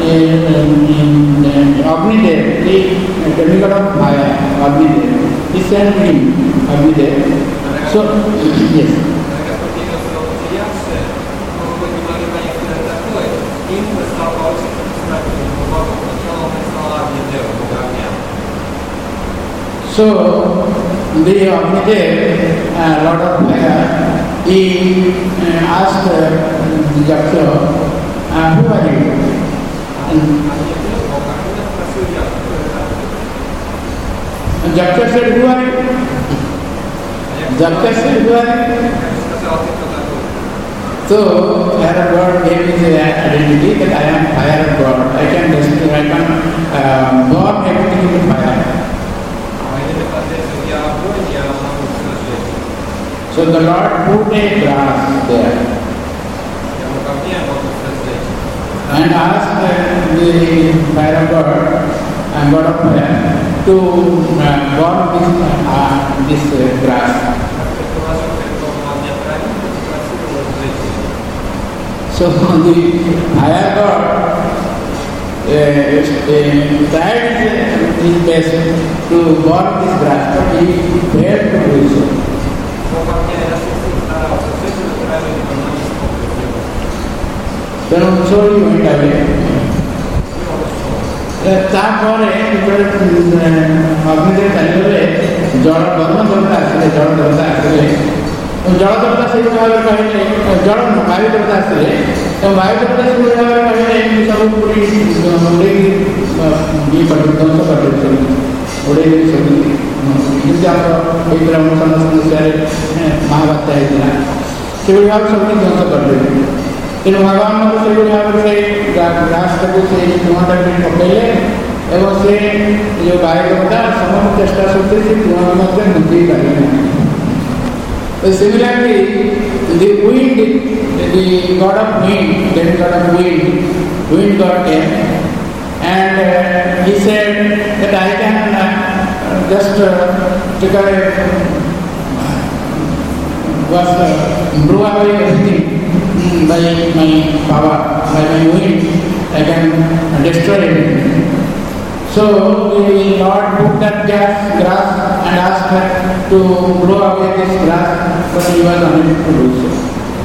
A: Agnidev, the demigod of fire, Agnidev, he sent him, Agnidev. So, yes. So, the Agnidev, uh, Lord of Fire, he uh, asked uh, Jaksha, uh, who are you? And Jaksha said, who are you? Jaksha said, who are you? So, fire of God gave his identity that I am fire of God. I can destroy, I can uh, burn everything with fire. So the Lord put a grass there and asked the fire of God and God of fire to uh, burn this, uh, this uh, grass. So the fire God uh, uh, tried his best to burn this grass, but he failed to do so. So he went away. तापर अग्निदेव चलीगले जल गरम देवता आसिले जल देवता आसिले जल देवता से भाव कहले जल वायु देवता आसते तो वायु देवता से भाव कहले सब पूरी उड़े ये ध्वंस कर उड़े सब जमी आप समस्या महाबात्या होता से भाव सब ध्वंस करदे तेणु भगवान से भाव से ग्रास को से धुआटा पकड़े एवं से जो वायु देवता समस्त चेष्टा सत्वे से धुआं मुझे पारे। Similarly, the wind, the god of wind, then god of wind, wind god came, and uh, he said that I can uh, just uh, take a was uh, blow away everything by my power, by my wind. I can destroy everything. So the Lord took that gas, grass and asked her to blow away this grass, but he was unable to do so.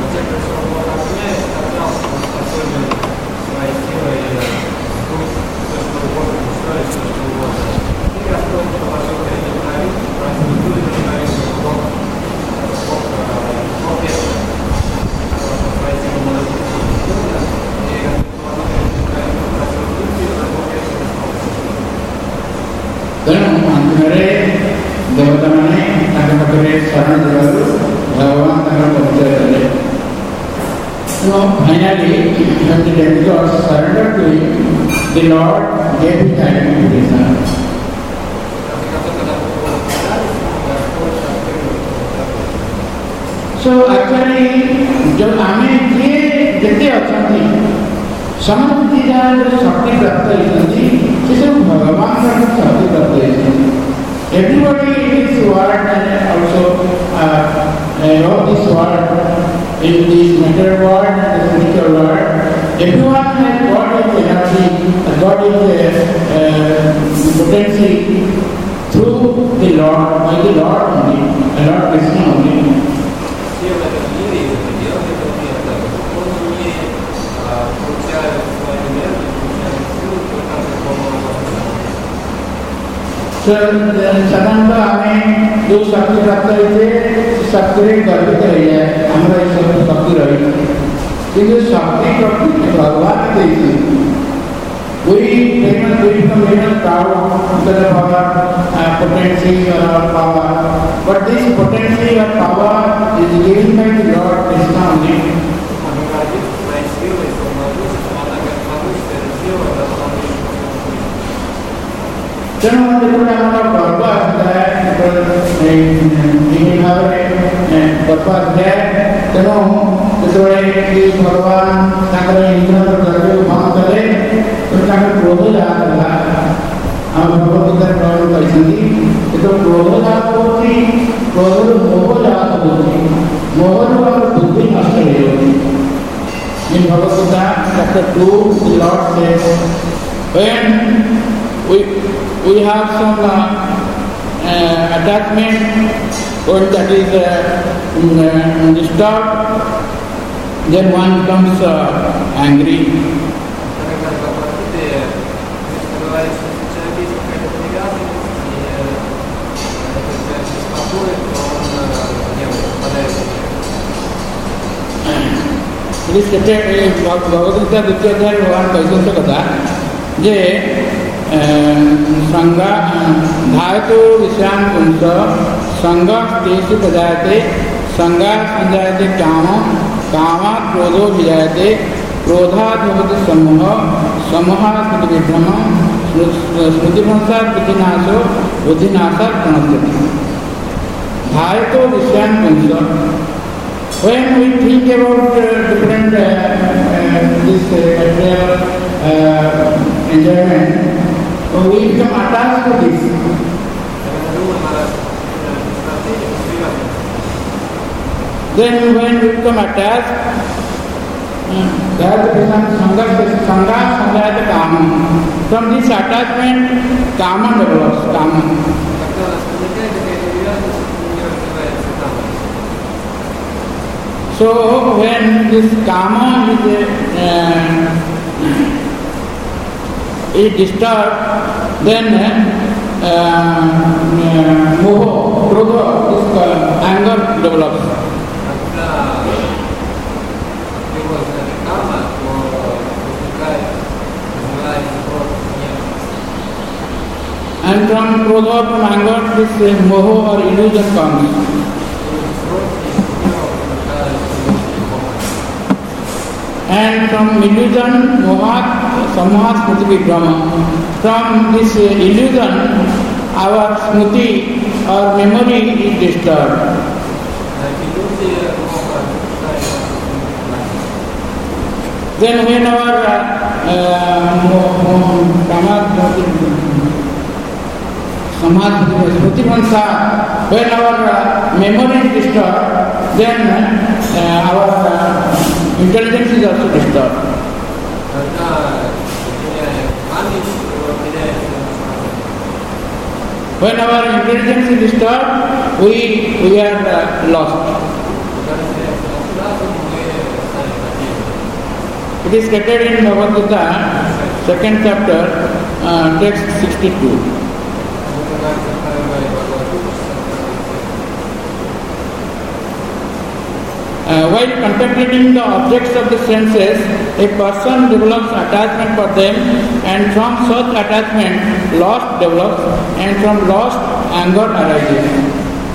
A: देवता मैंने शरण देवु भगवान परिचय कले so finally when the demigods surrendered to him the Lord gave him the identification. So actually जब आमे जे जते अछंती समस्त जान शक्ति प्राप्त होती से सब भगवान का शक्ति प्राप्त होती. Everybody in this world and also uh, uh, of this world, in this material world and the spiritual world, everyone has got its energy, got its uh, uh, potency through the Lord, by the Lord only, the Lord Krishna only. साधारणतः हमें जो शक्ति प्राप्त होते शक्ति गर्भित रही है हमारा सब शक्ति रही किंतु शक्ति प्रकृति भगवान देती कोई फेमस कोई famous proud because of our uh, potency or our power, but this potency or power is given by the Lord Krishna only. तेणु जेतबे आमर पर्व आसता है भाव पर्व आसता तेणु जो भगवान इंद्र द्रव्य भंग कले क्रोध जहाँ आम भगवत गीता प्रमाण कर क्रोध जहाँ होती क्रोध मोह जहाँ होती मोहर आम बुद्धि नष्ट हो Bhagavat Gita chapter two lord says when we we have some uh, uh, attachment or that is uh, uh, disturbed, then one becomes uh, angry. This is Bhagavad Gita द्वितीय अध्याय भगवान कहते कथा जे संगा धातु विश्राम पुंस संग तेषु प्रजायते संगा संजायते काम कामा क्रोधो विजायते क्रोधात् भवति समूह समूहात् स्मृति विभ्रम स्मृतिभ्रंशात् बुद्धिनाशो बुद्धिनाशात् प्रणश्यति. धातु विश्राम पुंस when we think about uh, different uh, uh, this uh, material uh, enjoyment, so we become attached to this. Then when we become attached, uh, that becomes sangha, sangha, sangha, kama. From this attachment, kama develops, kama. So when this kama is uh, is disturbed, then uh, uh, moho, krodha, this uh, anger develops. from krodha, from anger, this uh, moho or illusion comes. And from illusion, mohat, samoha, smriti, vibrama. From this uh, illusion, our smriti or memory is disturbed. Then when our samadhi, smriti vansa, when our memory is disturbed, then uh, our uh, intelligence is also disturbed. When our intelligence is disturbed, we we are uh, lost. It is stated in Bhagavad Gita, second chapter, uh, text sixty-two. Uh, while contemplating the objects of the senses, a person develops attachment for them, and from such attachment, lust develops, and from lust, anger arises.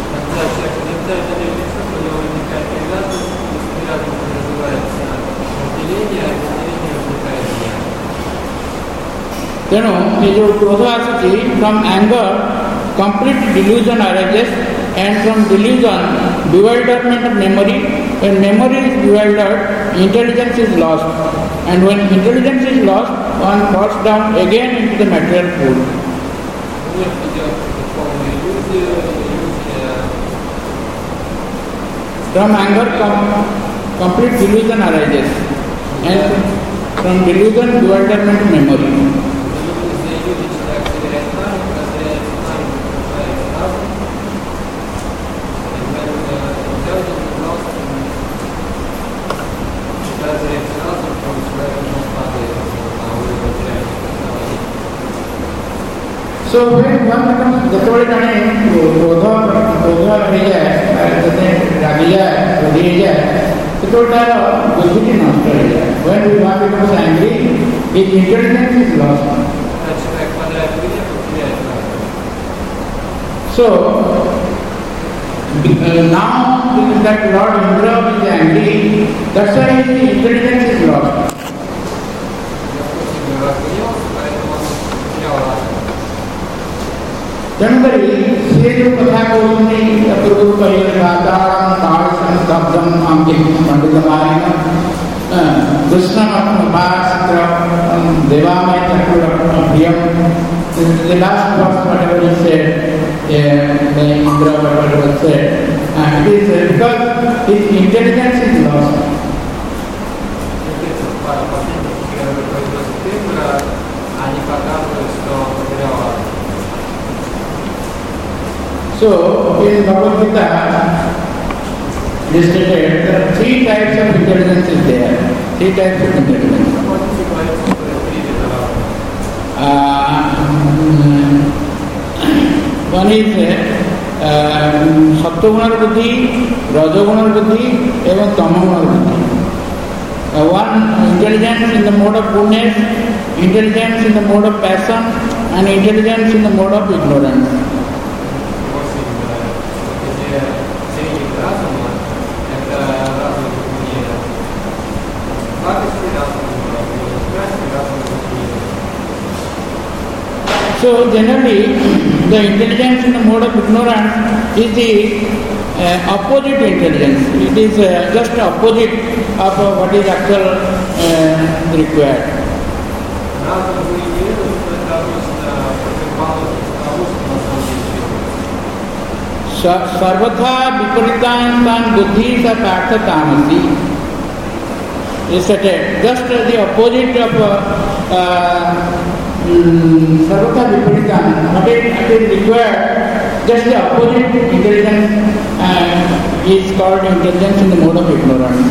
A: ତେଣୁ ଏ ଯେଉଁ କ୍ରୋଧ ଆସୁଛି, from anger complete delusion arises, and from delusion bewilderment of memory. When memory is bewildered, intelligence is lost, and when intelligence is lost, one falls down again into the material pool. From anger com- complete delusion arises, and from delusion bewilderment of memory. So when one becomes ଯେତେବେଳେ ଜଣେ କ୍ରୋଧ କ୍ରୋଧ ହେଇଯାଏ, ଯଦି ରାଗିଯାଏ, କ୍ରୋଧି ହେଇଯାଏ, ସେତେବେଳେ ତାର ବୁଦ୍ଧିଟି ନଷ୍ଟ ହେଇଯାଏ. When one becomes angry, his intelligence is lost. So uh, now that Lord Indra is angry, that's why his intelligence is lost. ତେଣୁକରି ସେ ଯେଉଁ କଥା କହୁଛନ୍ତି ପୂର୍ବରୁ କହିଲେ ବାତାଳମ ତାଳସମ ସ୍ତବ୍ଧମ ଆମ୍ବି ପଣ୍ଡିତ ମାରିଣ କୃଷ୍ଣ ଉପାସିତ୍ର ଦେବାମୟ ଚକ୍ର Priyam. The last verse, whatever he said, uh, the Indra, whatever he said, uh, it is uh, because his intelligence is lost. So, in Bhagavad Gita, it is stated there are three types of intelligence is there. Three types of intelligence. Uh, one is Sattva-gunar buddhi, Raja-gunar buddhi, and Tama-gunar buddhi. Uh, one intelligence in the mode of goodness, intelligence in the mode of passion, and intelligence in the mode of ignorance. So generally, the intelligence in the mode of ignorance is the uh, opposite intelligence. It is uh, just opposite of uh, what is actual uh, required. Sarvatha viparitang buddhi sa partha tamasi. Is stated just the opposite of uh, uh, Sarvatha viparitang. What is required, just the opposite intelligence uh, is called intelligence in the mode of ignorance.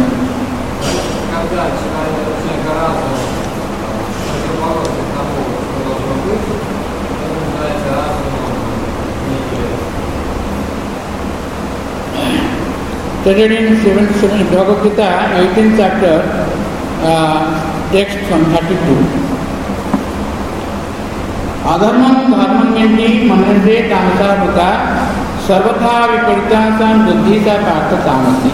A: Stated in seventh Bhagavad Gita, eighteenth chapter, uh, text from thirty-two. अधर्मं धर्मन्यन्ति मन्यन्ते तामसा भूता सर्वथा विपरीतासां बुद्धिसा पार्थ तामसी।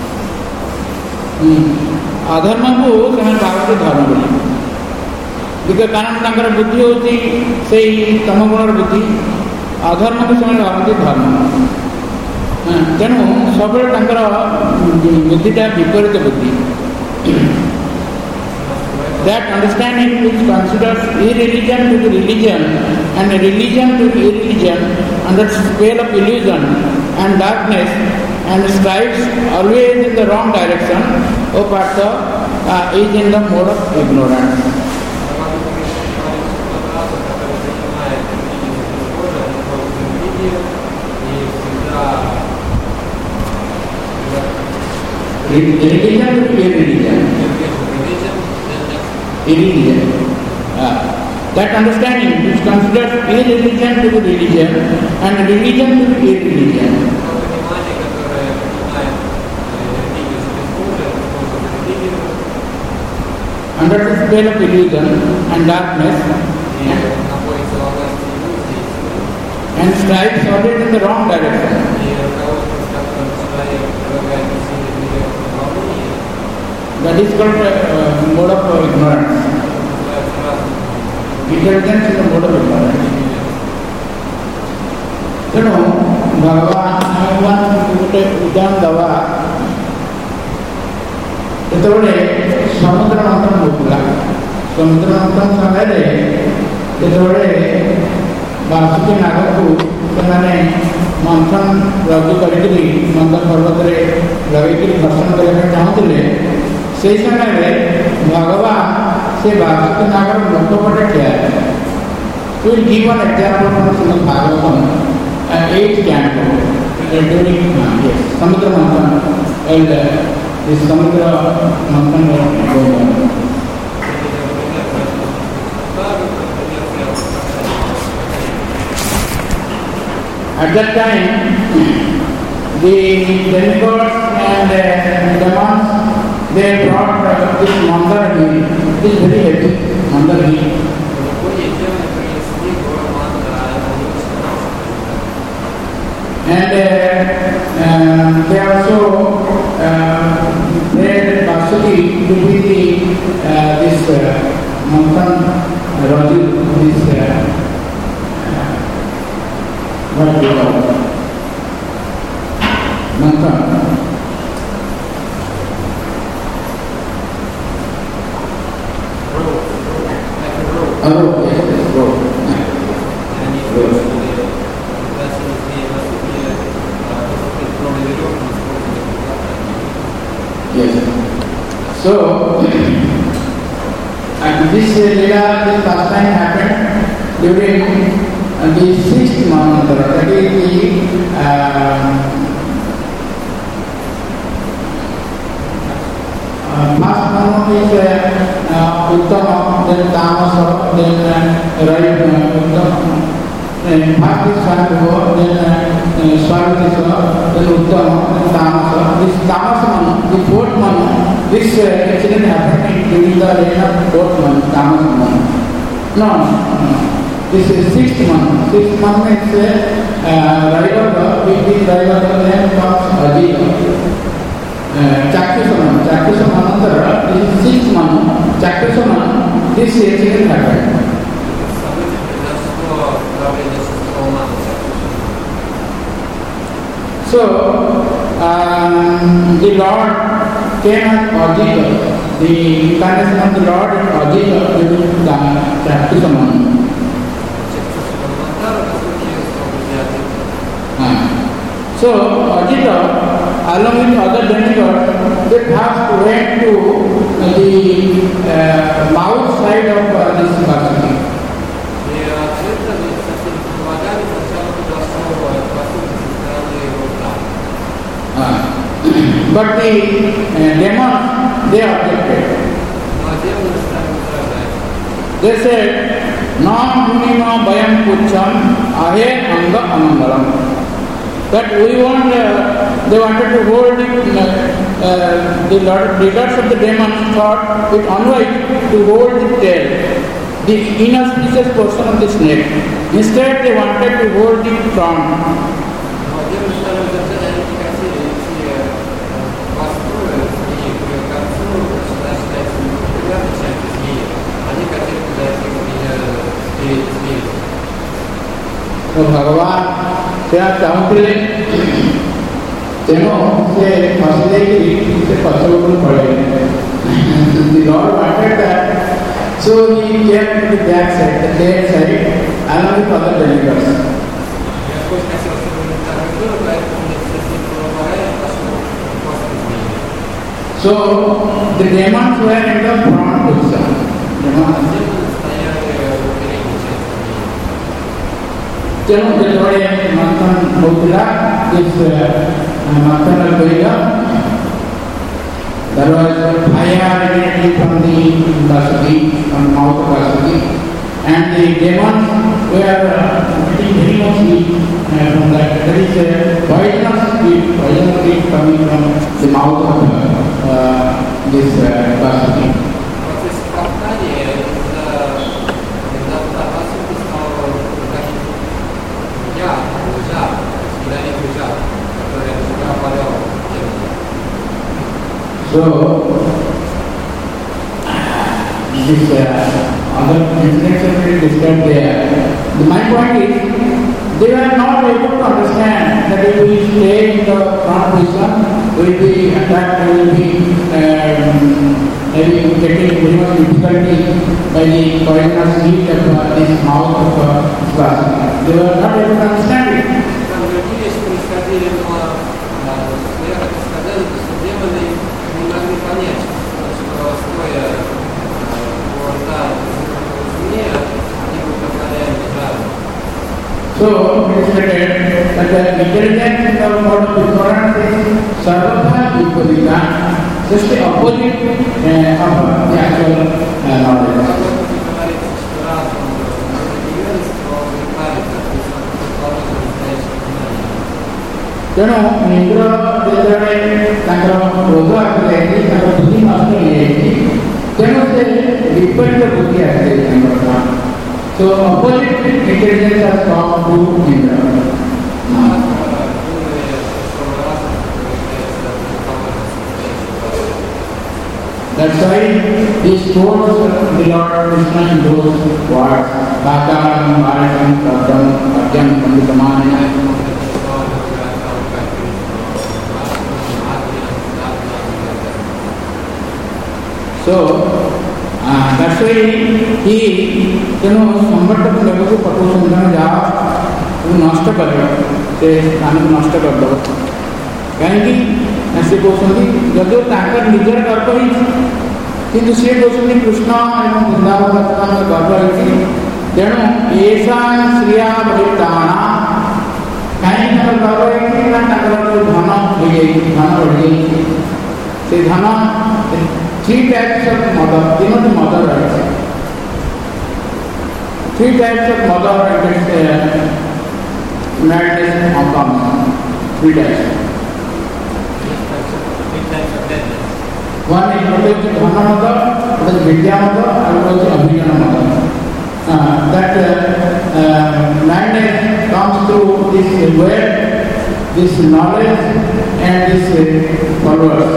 A: अधर्म को से भावते धर्म बोले देखिए कारण तांकर बुद्धि होती से तम गुणर बुद्धि अधर्म को से भावते धर्म तेणु सब बुद्धिटा विपरीत बुद्धि that understanding which considers irreligion to be religion and religion to be irreligion under the spell of illusion and darkness and strives always in the wrong direction, O Partha, uh, is in the mode of ignorance. Religion to be irreligion. Irreligion. Uh, that understanding which considers irreligion to be religion and religion to be irreligion. Under the spell of illusion and darkness and strives always in the wrong direction. That is called uh, mode of uh, ignorance. Intelligence is the mode of ignorance. ତେଣୁ ଭଗବାନ ଗୋଟେ ଉଦାହରଣ ଦେବା ଯେତେବେଳେ ସମୁଦ୍ର ମନ୍ଥନ ହେଉଥିଲା ସମୁଦ୍ର ମନ୍ଥନ ସମୟରେ ଯେତେବେଳେ ବାସୁକି ନାଗକୁ ସେମାନେ ମନ୍ଥନ ରଜୁ କରିକିରି ମନ୍ଦ ପର୍ବତରେ ଲଗେଇକିରି ଦର୍ଶନ କରିବା ପାଇଁ ଚାହୁଁଥିଲେ ସେହି ସମୟରେ ଭଗବାନ ସେ ବାସୁକି ନାଗର ଲୋକ ପଟେ ଠିଆ ହେଲେ। We'll give an example from Srimad Bhagavatam, uh, eighth canto, during uh, yes, Samudra Manthan, and uh, this Samudra Manthan was going on. At that time, the demigods and uh, demons, they brought uh, this Mandarahi, it is very heavy, Mandarahi. And uh, uh, they also uh, prayed Vasuki to be the, uh, this uh, Manthan Raju, this uh, uh, what do you call it? Manthan. A rope, yes, yes, rope. Rope. Yes. So, and this Leela, this pastime happened during uh, the sixth Manvantara, that is the uh, uh, first Manvantara is uh, Uttama, then Tamasa, then uh, right Uttama. And first is Sandhava, then uh, Swartisva, then Uttama, then Tamasa. This Tamasa Manu, the fourth Manu, this uh, incident happened during the reign of fourth Manu, Tamasa Manu. No, no, no. This is sixth Manu. Sixth Manu is uh, Raivada, with this Raivada then comes Ajita. Uh, Chakshusa Manu, Chakshusa Manantara, this is sixth Manu, Chakshusa Manu, this incident happened. So, um, the Lord came as Ajita, the incarnation of the Lord is Ajita during the Chakshusa Manu. Uh, so, Ajita, along with other demigods, they first went to the uh, mouth side of uh, this Vasuki. But the uh, demons, they objected. They said, "Nam Munima Bayam Pucham Ahe Anga Amangalam." That we want, uh, they wanted to hold it, uh, uh, the leaders of the demons thought it unwise to hold the tail. the inauspicious portion of the snake. Instead, they wanted to hold the front. तो भगवान क्या चाहते तेणु से फसले की से फसल को पड़े the Lord wanted that, so he came to the back side, the left side, along with other believers. So the demons were in the front position. Demons. ତେଣୁ ଯେତେବେଳେ ମନ୍ଥନ ହେଉଥିଲା ମନ୍ଥନ କହିଲା there was fire emanating from the Vasudhi, from the mouth of Vasudhi, and the demons were getting very much heat from that. There is a poisonous heat, poisonous heat coming from the mouth of uh, this uh, Vasudhi. So, this uh, other incidents are very described there. The, my point is, they were not able to understand that if we stay in the front position, we will be attacked, we will be um, maybe getting very much difficulty by the poisonous heat of uh, this mouth of uh, glass. They were not able to understand it. So, it is stated that the intelligence in the world of ignorance is sarvata viparita, just the opposite uh, of the actual uh, knowledge. ତେଣୁ ଇନ୍ଦ୍ର ଯେତେବେଳେ ତାଙ୍କର କ୍ରୋଧ ଆସିଯାଇଛି, ତାଙ୍କର ବୁଦ୍ଧି ନଷ୍ଟ ହେଇଯାଇଛି, ତେଣୁ ସେ ବିପରୀତ ବୁଦ୍ଧି ଆସିଯାଇଛି ତାଙ୍କର. So opposite intelligence has come to Indra. That's why he told the Lord Krishna in those words, Bhakam, Bharatam, Prabham, Bhagyam, Panditamanaya. So, uh, that's why he, ତେଣୁ ସମ୍ବର୍ତ୍ତକ ଲୋକ ପଟୁ ସନ୍ଧାନ ଯାଅ ନଷ୍ଟ କରିବ, ସେ ସ୍ଥାନକୁ ନଷ୍ଟ କରିଦେବ. କାହିଁକି ନା ସେ କହୁଛନ୍ତି ଯଦିଓ ତାଙ୍କର ନିଜର ଗର୍ବ ହେଇଛି, କିନ୍ତୁ ସେ କହୁଛନ୍ତି କୃଷ୍ଣ ଏବଂ ବୃନ୍ଦାବନ ଗର୍ବ ହେଇଛି, ତେଣୁ ଏସା ଶ୍ରିୟା ବଳିଦାନ. କାହିଁକି ତାଙ୍କର ଗର୍ବ ହେଇଛି ନା ତାଙ୍କର ଯେଉଁ ଧନ ହେଇଯାଇଛି, ଧନ ବଢ଼ିଯାଇଛି, ସେ ଧନ three types of mother, ତିନୋଟି mother ରହିଛି. Three types of mother gets uh, madness of common. Three types. One is what is Dhana mother, what is Vidya mother, and what is Abhijana mother. Uh, that uh, uh, madness comes through this word, this knowledge, and this uh, followers.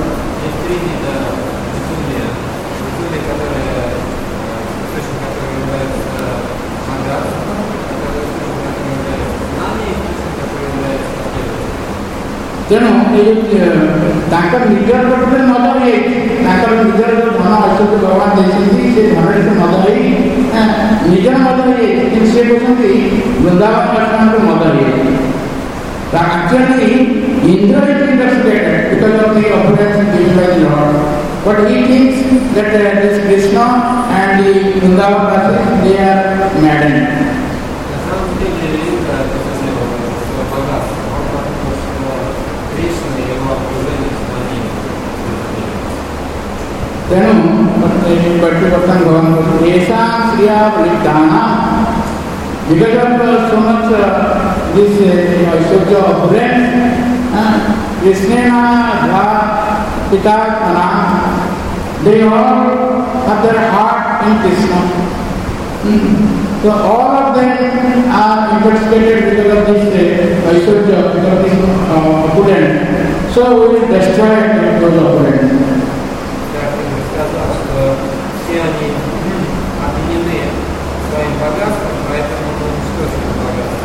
A: ତେଣୁ ଏ ତାଙ୍କର ନିଜର ଗୋଟେ ମଦ ହେଇଯାଇଛି, ତାଙ୍କର ନିଜର ଯେଉଁ ଧନ ଐଶ୍ୱର୍ଯ୍ୟ ଭଗବାନ ଦେଇଛନ୍ତି, ସେ ଧନରେ ସେ ମଦ ହେଇ ନିଜର ମଦ ହେଇଯାଇଛି, କିନ୍ତୁ ସେ କହୁଛନ୍ତି ବୃନ୍ଦାବନ କୃଷ୍ଣଙ୍କୁ ମଦ ହେଇଯାଇଛି. Actually, Indra is intoxicated because of the opulence given by the Lord. But he thinks that uh, this Krishna and the Vrindavan Rasa, they are maddened. ତେଣୁ ବର୍ତ୍ତମାନ ଭଗବାନ ଏସା ଶ୍ରିୟା ବଳିଦାନ. Because of uh, so much uh, this Aishwary uh, opulence, uh, Krishnena Dha Pita Kana, they all have their heart in Krishna. So all of them are intoxicated because of this uh, Aishwarya, because of this uh, opulence. So we will destroy those opulence.
C: Все они опьянены своим богатством, поэтому уничтожили богатство.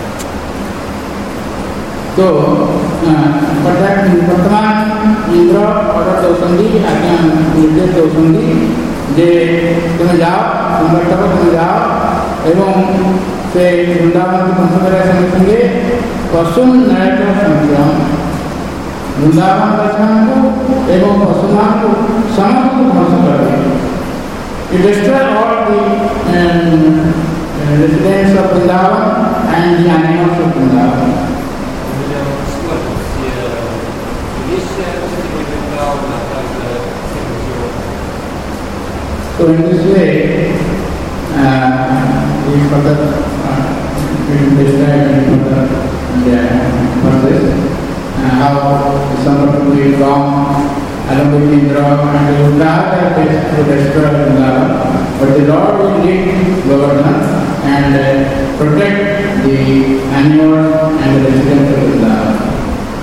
A: So, uh, but that in Vartaman, Indra ordered Dausandi, Ajna निर्देश Dausandi, जे तुम्हें जाओ, संवर्तक तुम्हें जाओ, एवं से वृंदावन की पंचकर्या समिति पशु नयन संख्यम वृंदावन दर्शन को एवं पशुमान को समस्त ध्वंस कर दिया. It destroyed all the um, uh, residents of Vrindavan and the animals of Vrindavan. So in this way, uh, we further uh, we describe in further the verses uh, how Samvartaka will come along with Indra and the Uddhara to destroy Vrindavan, but the Lord will lead Govardhan and uh, protect the animals and the residents of Vrindavan.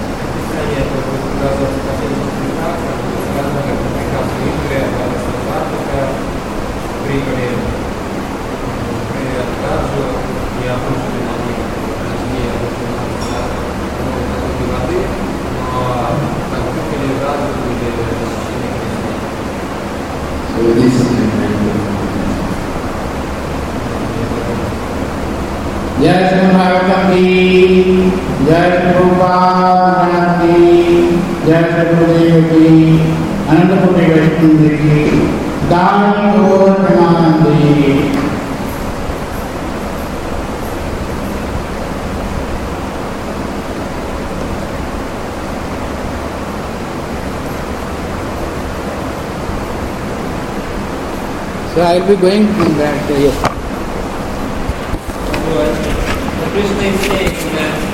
A: So this is Jai Sri Bhagavatam ki, Jai Sri Prabhupada ki, Jai Sri Gurudev ki, Anandapuri Vaishnava ki, Dani Gaur Premanandi. So I will be going from that. Yes.
C: Krishna is saying that